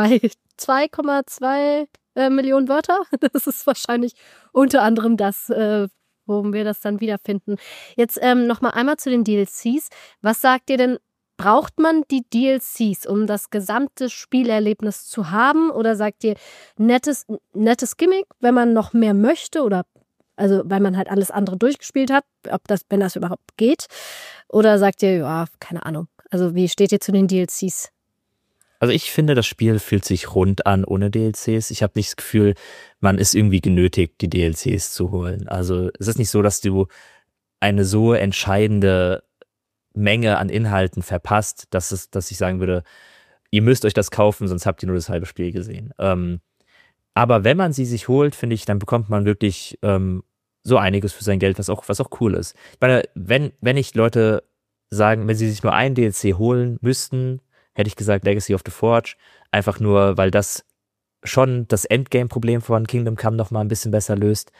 2,2 Millionen Wörter. Das ist wahrscheinlich unter anderem das, wo wir das dann wiederfinden. Jetzt nochmal einmal zu den DLCs. Was sagt ihr denn, braucht man die DLCs, um das gesamte Spielerlebnis zu haben? Oder sagt ihr, nettes Gimmick, wenn man noch mehr möchte? Oder also weil man halt alles andere durchgespielt hat, wenn das überhaupt geht? Oder sagt ihr, ja, keine Ahnung. Also wie steht ihr zu den DLCs? Also ich finde, das Spiel fühlt sich rund an ohne DLCs. Ich habe nicht das Gefühl, man ist irgendwie genötigt, die DLCs zu holen. Also es ist nicht so, dass du eine so entscheidende Menge an Inhalten verpasst, dass ich sagen würde, ihr müsst euch das kaufen, sonst habt ihr nur das halbe Spiel gesehen. Aber wenn man sie sich holt, finde ich, dann bekommt man wirklich so einiges für sein Geld, was auch cool ist. Ich meine, wenn ich Leute sagen, wenn sie sich nur einen DLC holen müssten, hätte ich gesagt Legacy of the Forge, einfach nur, weil das schon das Endgame-Problem von Kingdom Come noch mal ein bisschen besser löst.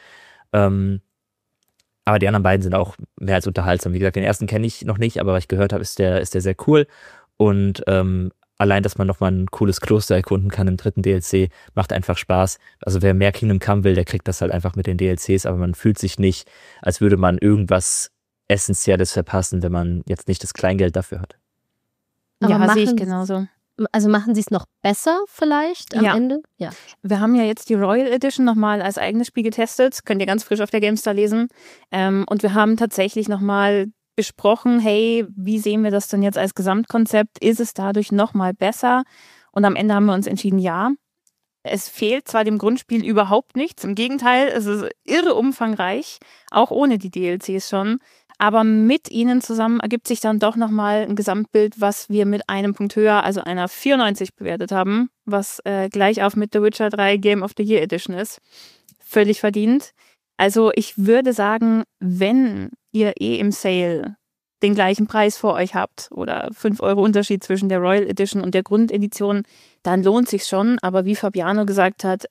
Aber die anderen beiden sind auch mehr als unterhaltsam. Wie gesagt, den ersten kenne ich noch nicht, aber was ich gehört habe, ist der sehr cool. Und allein, dass man noch mal ein cooles Kloster erkunden kann im 3. DLC, macht einfach Spaß. Also wer mehr Kingdom Come will, der kriegt das halt einfach mit den DLCs, aber man fühlt sich nicht, als würde man irgendwas Essentielles verpassen, wenn man jetzt nicht das Kleingeld dafür hat. Aber Ja, sehe ich genauso. Also machen sie es noch besser vielleicht am Ende? Ja. Wir haben ja jetzt die Royal Edition nochmal als eigenes Spiel getestet. Könnt ihr ganz frisch auf der GameStar lesen. Und wir haben tatsächlich nochmal besprochen, hey, wie sehen wir das denn jetzt als Gesamtkonzept? Ist es dadurch nochmal besser? Und am Ende haben wir uns entschieden, ja. Es fehlt zwar dem Grundspiel überhaupt nichts. Im Gegenteil, es ist irre umfangreich, auch ohne die DLCs schon. Aber mit ihnen zusammen ergibt sich dann doch nochmal ein Gesamtbild, was wir mit einem Punkt höher, also einer 94 bewertet haben, was gleich auf mit The Witcher 3 Game of the Year Edition ist. Völlig verdient. Also ich würde sagen, wenn ihr im Sale den gleichen Preis vor euch habt oder 5 € Unterschied zwischen der Royal Edition und der Grundedition, dann lohnt sich schon. Aber wie Fabiano gesagt hat,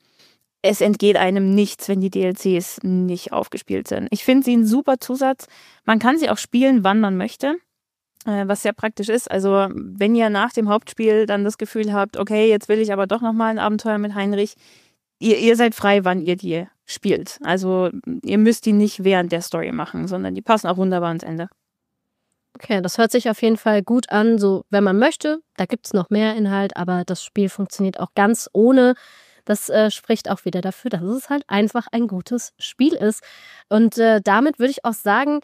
es entgeht einem nichts, wenn die DLCs nicht aufgespielt sind. Ich finde sie ein super Zusatz. Man kann sie auch spielen, wann man möchte, was sehr praktisch ist. Also wenn ihr nach dem Hauptspiel dann das Gefühl habt, okay, jetzt will ich aber doch nochmal ein Abenteuer mit Heinrich, ihr seid frei, wann ihr die spielt. Also ihr müsst die nicht während der Story machen, sondern die passen auch wunderbar ans Ende. Okay, das hört sich auf jeden Fall gut an. So, wenn man möchte, da gibt es noch mehr Inhalt, aber das Spiel funktioniert auch ganz ohne. Das spricht auch wieder dafür, dass es halt einfach ein gutes Spiel ist. Und damit würde ich auch sagen,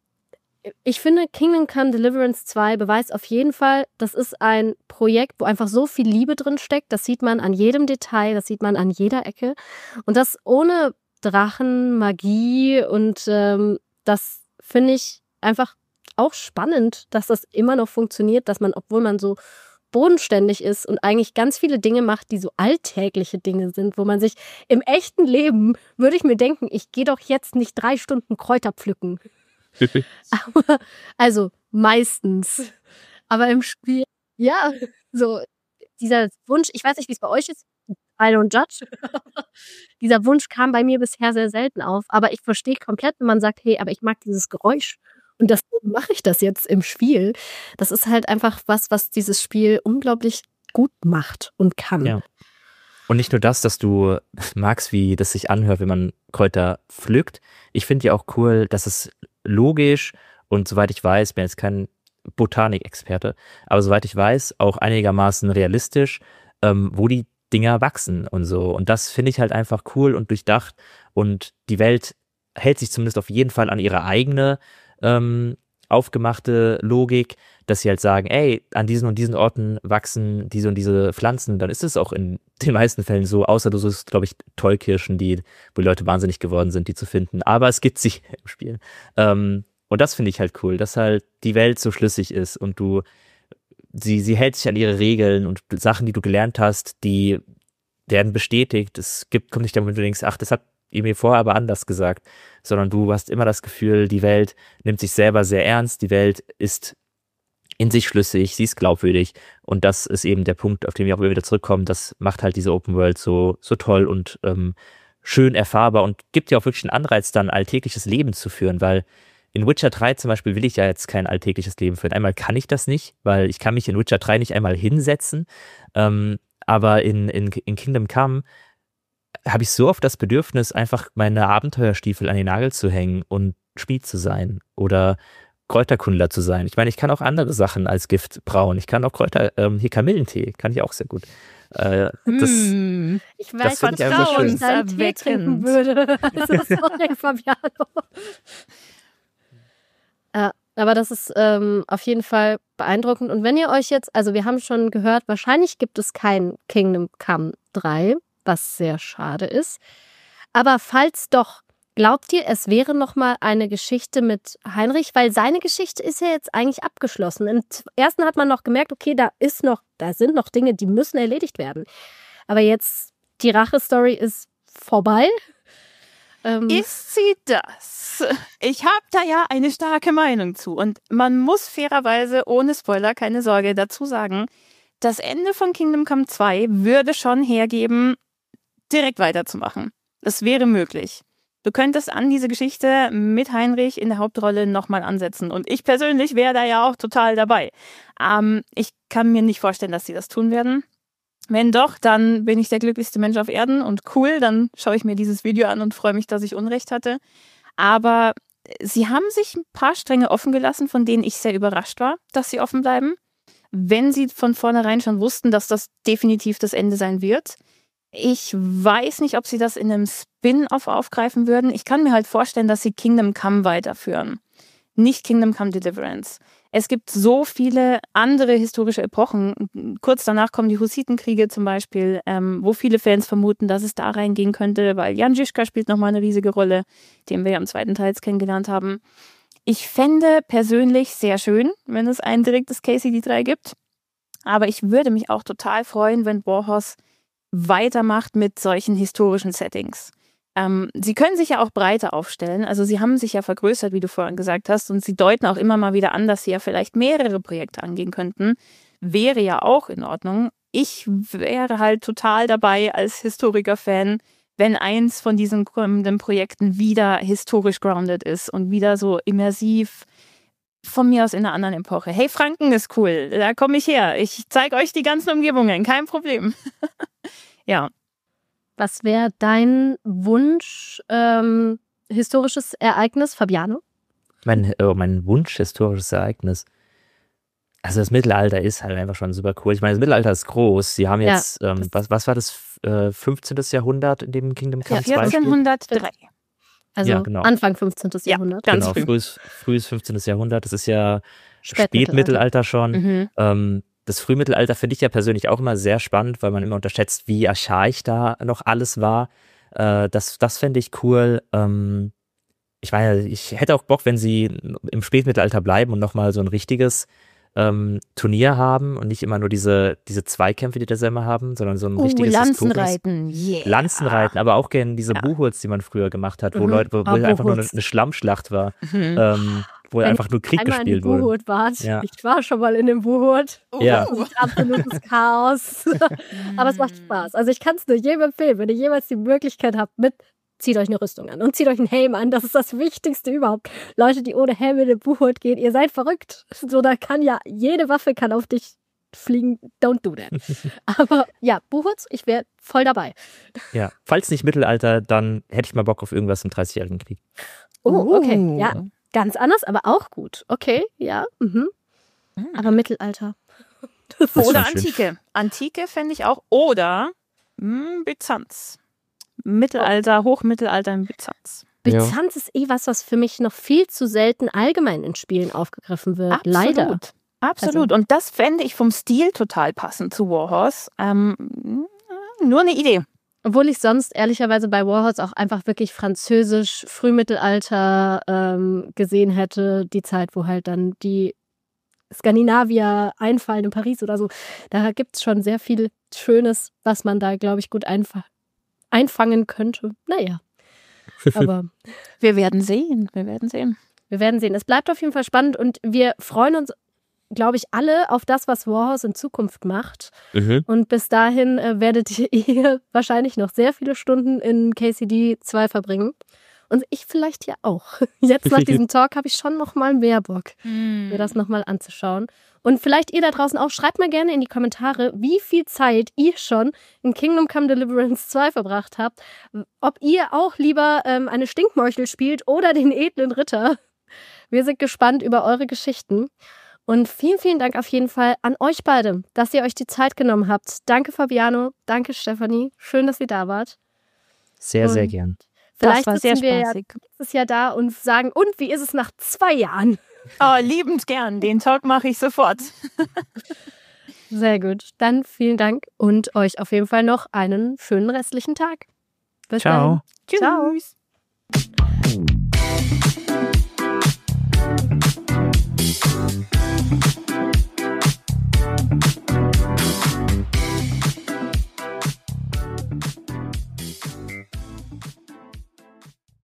ich finde, Kingdom Come Deliverance 2 beweist auf jeden Fall, das ist ein Projekt, wo einfach so viel Liebe drin steckt. Das sieht man an jedem Detail, das sieht man an jeder Ecke. Und das ohne Drachen, Magie und das finde ich einfach auch spannend, dass das immer noch funktioniert, dass man, obwohl man so bodenständig ist und eigentlich ganz viele Dinge macht, die so alltägliche Dinge sind, wo man sich im echten Leben, würde ich mir denken, ich gehe doch jetzt nicht 3 Stunden Kräuter pflücken. Aber, also meistens. Aber im Spiel, ja, so dieser Wunsch, ich weiß nicht, wie es bei euch ist, I don't judge. Dieser Wunsch kam bei mir bisher sehr selten auf, aber ich verstehe komplett, wenn man sagt, hey, aber ich mag dieses Geräusch. Und deswegen mache ich das jetzt im Spiel. Das ist halt einfach was dieses Spiel unglaublich gut macht und kann. Ja. Und nicht nur das, dass du magst, wie das sich anhört, wenn man Kräuter pflückt. Ich finde ja auch cool, dass es logisch und soweit ich weiß, bin jetzt kein Botanikexperte, aber soweit ich weiß, auch einigermaßen realistisch, wo die Dinger wachsen und so. Und das finde ich halt einfach cool und durchdacht. Und die Welt hält sich zumindest auf jeden Fall an ihre eigene aufgemachte Logik, dass sie halt sagen, ey, an diesen und diesen Orten wachsen diese und diese Pflanzen, dann ist es auch in den meisten Fällen so, außer du suchst, glaube ich, Tollkirschen, wo die Leute wahnsinnig geworden sind, die zu finden. Aber es gibt sie im Spiel. Und das finde ich halt cool, dass halt die Welt so schlüssig ist und sie hält sich an ihre Regeln und Sachen, die du gelernt hast, die werden bestätigt. Kommt nicht damit, du denkst, ach, das hat ihr mir vorher aber anders gesagt, sondern du hast immer das Gefühl, die Welt nimmt sich selber sehr ernst, die Welt ist in sich schlüssig, sie ist glaubwürdig und das ist eben der Punkt, auf den wir auch wieder zurückkommen. Das macht halt diese Open World so toll und schön erfahrbar und gibt ja auch wirklich einen Anreiz, dann alltägliches Leben zu führen, weil in Witcher 3 zum Beispiel will ich ja jetzt kein alltägliches Leben führen. Einmal kann ich das nicht, weil ich kann mich in Witcher 3 nicht einmal hinsetzen, aber in Kingdom Come habe ich so oft das Bedürfnis, einfach meine Abenteuerstiefel an den Nagel zu hängen und Schmied zu sein oder Kräuterkundler zu sein. Ich meine, ich kann auch andere Sachen als Gift brauen. Ich kann auch hier Kamillentee, kann ich auch sehr gut. Ich weiß nicht, ob ich einen Tee trinken würde. Sorry, Fabiano. Aber das ist auf jeden Fall beeindruckend. Und wenn ihr euch jetzt, also wir haben schon gehört, wahrscheinlich gibt es kein Kingdom Come 3, was sehr schade ist. Aber falls doch, glaubt ihr, es wäre nochmal eine Geschichte mit Heinrich? Weil seine Geschichte ist ja jetzt eigentlich abgeschlossen. Im ersten hat man noch gemerkt, okay, da sind noch Dinge, die müssen erledigt werden. Aber jetzt, die Rache-Story ist vorbei. Ist sie das? Ich habe da ja eine starke Meinung zu. Und man muss fairerweise, ohne Spoiler, keine Sorge, dazu sagen, das Ende von Kingdom Come 2 würde schon hergeben, direkt weiterzumachen. Das wäre möglich. Du könntest an diese Geschichte mit Heinrich in der Hauptrolle nochmal ansetzen. Und ich persönlich wäre da ja auch total dabei. Ich kann mir nicht vorstellen, dass sie das tun werden. Wenn doch, dann bin ich der glücklichste Mensch auf Erden und cool, dann schaue ich mir dieses Video an und freue mich, dass ich Unrecht hatte. Aber sie haben sich ein paar Stränge offen gelassen, von denen ich sehr überrascht war, dass sie offen bleiben. Wenn sie von vornherein schon wussten, dass das definitiv das Ende sein wird. Ich weiß nicht, ob sie das in einem Spin-Off aufgreifen würden. Ich kann mir halt vorstellen, dass sie Kingdom Come weiterführen. Nicht Kingdom Come Deliverance. Es gibt so viele andere historische Epochen. Kurz danach kommen die Hussitenkriege zum Beispiel, wo viele Fans vermuten, dass es da reingehen könnte, weil Jan Žižka spielt nochmal eine riesige Rolle, den wir ja im zweiten Teil jetzt kennengelernt haben. Ich fände persönlich sehr schön, wenn es ein direktes KCD3 gibt. Aber ich würde mich auch total freuen, wenn Warhorse weitermacht mit solchen historischen Settings. Sie können sich ja auch breiter aufstellen. Also sie haben sich ja vergrößert, wie du vorhin gesagt hast. Und sie deuten auch immer mal wieder an, dass sie ja vielleicht mehrere Projekte angehen könnten. Wäre ja auch in Ordnung. Ich wäre halt total dabei als Historiker-Fan, wenn eins von diesen kommenden Projekten wieder historisch grounded ist und wieder so immersiv von mir aus in einer anderen Epoche. Hey, Franken ist cool, da komme ich her. Ich zeige euch die ganzen Umgebungen, kein Problem. Ja. Was wäre dein Wunsch historisches Ereignis, Fabiano? Mein Wunsch historisches Ereignis. Also das Mittelalter ist halt einfach schon super cool. Ich meine, das Mittelalter ist groß. Sie haben jetzt, was war das, 15. Jahrhundert in dem Kingdom Come 2 1403. Also ja, genau. Anfang 15. Jahrhundert. Ganz genau, früh. frühes 15. Jahrhundert. Das ist ja Spätmittelalter schon. Das Frühmittelalter finde ich ja persönlich auch immer sehr spannend, weil man immer unterschätzt, wie archaisch da noch alles war. Das fände ich cool. Ich meine, ich hätte auch Bock, wenn sie im Spätmittelalter bleiben und nochmal so ein richtiges Turnier haben und nicht immer nur diese Zweikämpfe, die das immer haben, sondern so ein richtiges Lanzenreiten, yeah. Lanzenreiten, aber auch gerne diese Buchholz, die man früher gemacht hat, wo einfach nur eine Schlammschlacht war, wo einfach nur Krieg gespielt wurde. Buhurt wart. Ja. Ich war schon mal in dem Buhurt. Ja. Absolutes Chaos. Aber es macht Spaß. Also ich kann es nur jedem empfehlen, wenn ihr jemals die Möglichkeit habt, zieht euch eine Rüstung an und zieht euch einen Helm an. Das ist das Wichtigste überhaupt. Leute, die ohne Helm in den Buhurt gehen, ihr seid verrückt. So, da kann ja, jede Waffe kann auf dich fliegen, don't do that. Aber ja, Buchholz, ich wäre voll dabei. Ja, falls nicht Mittelalter, dann hätte ich mal Bock auf irgendwas im 30-jährigen Krieg. Oh, okay. Ja, ganz anders, aber auch gut. Okay, ja. Aber Mittelalter. Das ist Oder schon schön. Antike. Antike fände ich auch. Oder Byzanz. Mittelalter, Hochmittelalter in Byzanz. Byzanz ist was für mich noch viel zu selten allgemein in Spielen aufgegriffen wird. Leider. Absolut. Und das fände ich vom Stil total passend zu Warhorse. Nur eine Idee. Obwohl ich sonst ehrlicherweise bei Warhorse auch einfach wirklich französisch Frühmittelalter gesehen hätte. Die Zeit, wo halt dann die Skandinavier einfallen in Paris oder so. Da gibt es schon sehr viel Schönes, was man da, glaube ich, gut einfangen könnte. Naja, aber Wir werden sehen. Wir werden sehen. Es bleibt auf jeden Fall spannend und wir freuen uns, glaube ich, alle auf das, was Warhorse in Zukunft macht. Und bis dahin werdet ihr wahrscheinlich noch sehr viele Stunden in KCD 2 verbringen. Und ich vielleicht ja auch. Jetzt nach diesem Talk habe ich schon noch mal mehr Bock, mir das noch mal anzuschauen. Und vielleicht ihr da draußen auch, schreibt mal gerne in die Kommentare, wie viel Zeit ihr schon in Kingdom Come Deliverance 2 verbracht habt. Ob ihr auch lieber eine Stinkmorchel spielt oder den edlen Ritter. Wir sind gespannt über eure Geschichten. Und vielen, vielen Dank auf jeden Fall an euch beide, dass ihr euch die Zeit genommen habt. Danke Fabiano, danke Stefanie. Schön, dass ihr da wart. Sehr, sehr gern. Vielleicht war sehr sitzen wir ja spaßig. nächstes Jahr da und sagen, und wie ist es nach 2 Jahren? Oh, liebend gern. Den Talk mache ich sofort. Sehr gut. Dann vielen Dank und euch auf jeden Fall noch einen schönen restlichen Tag. Bis Ciao. dahin. Ciao. Tschüss.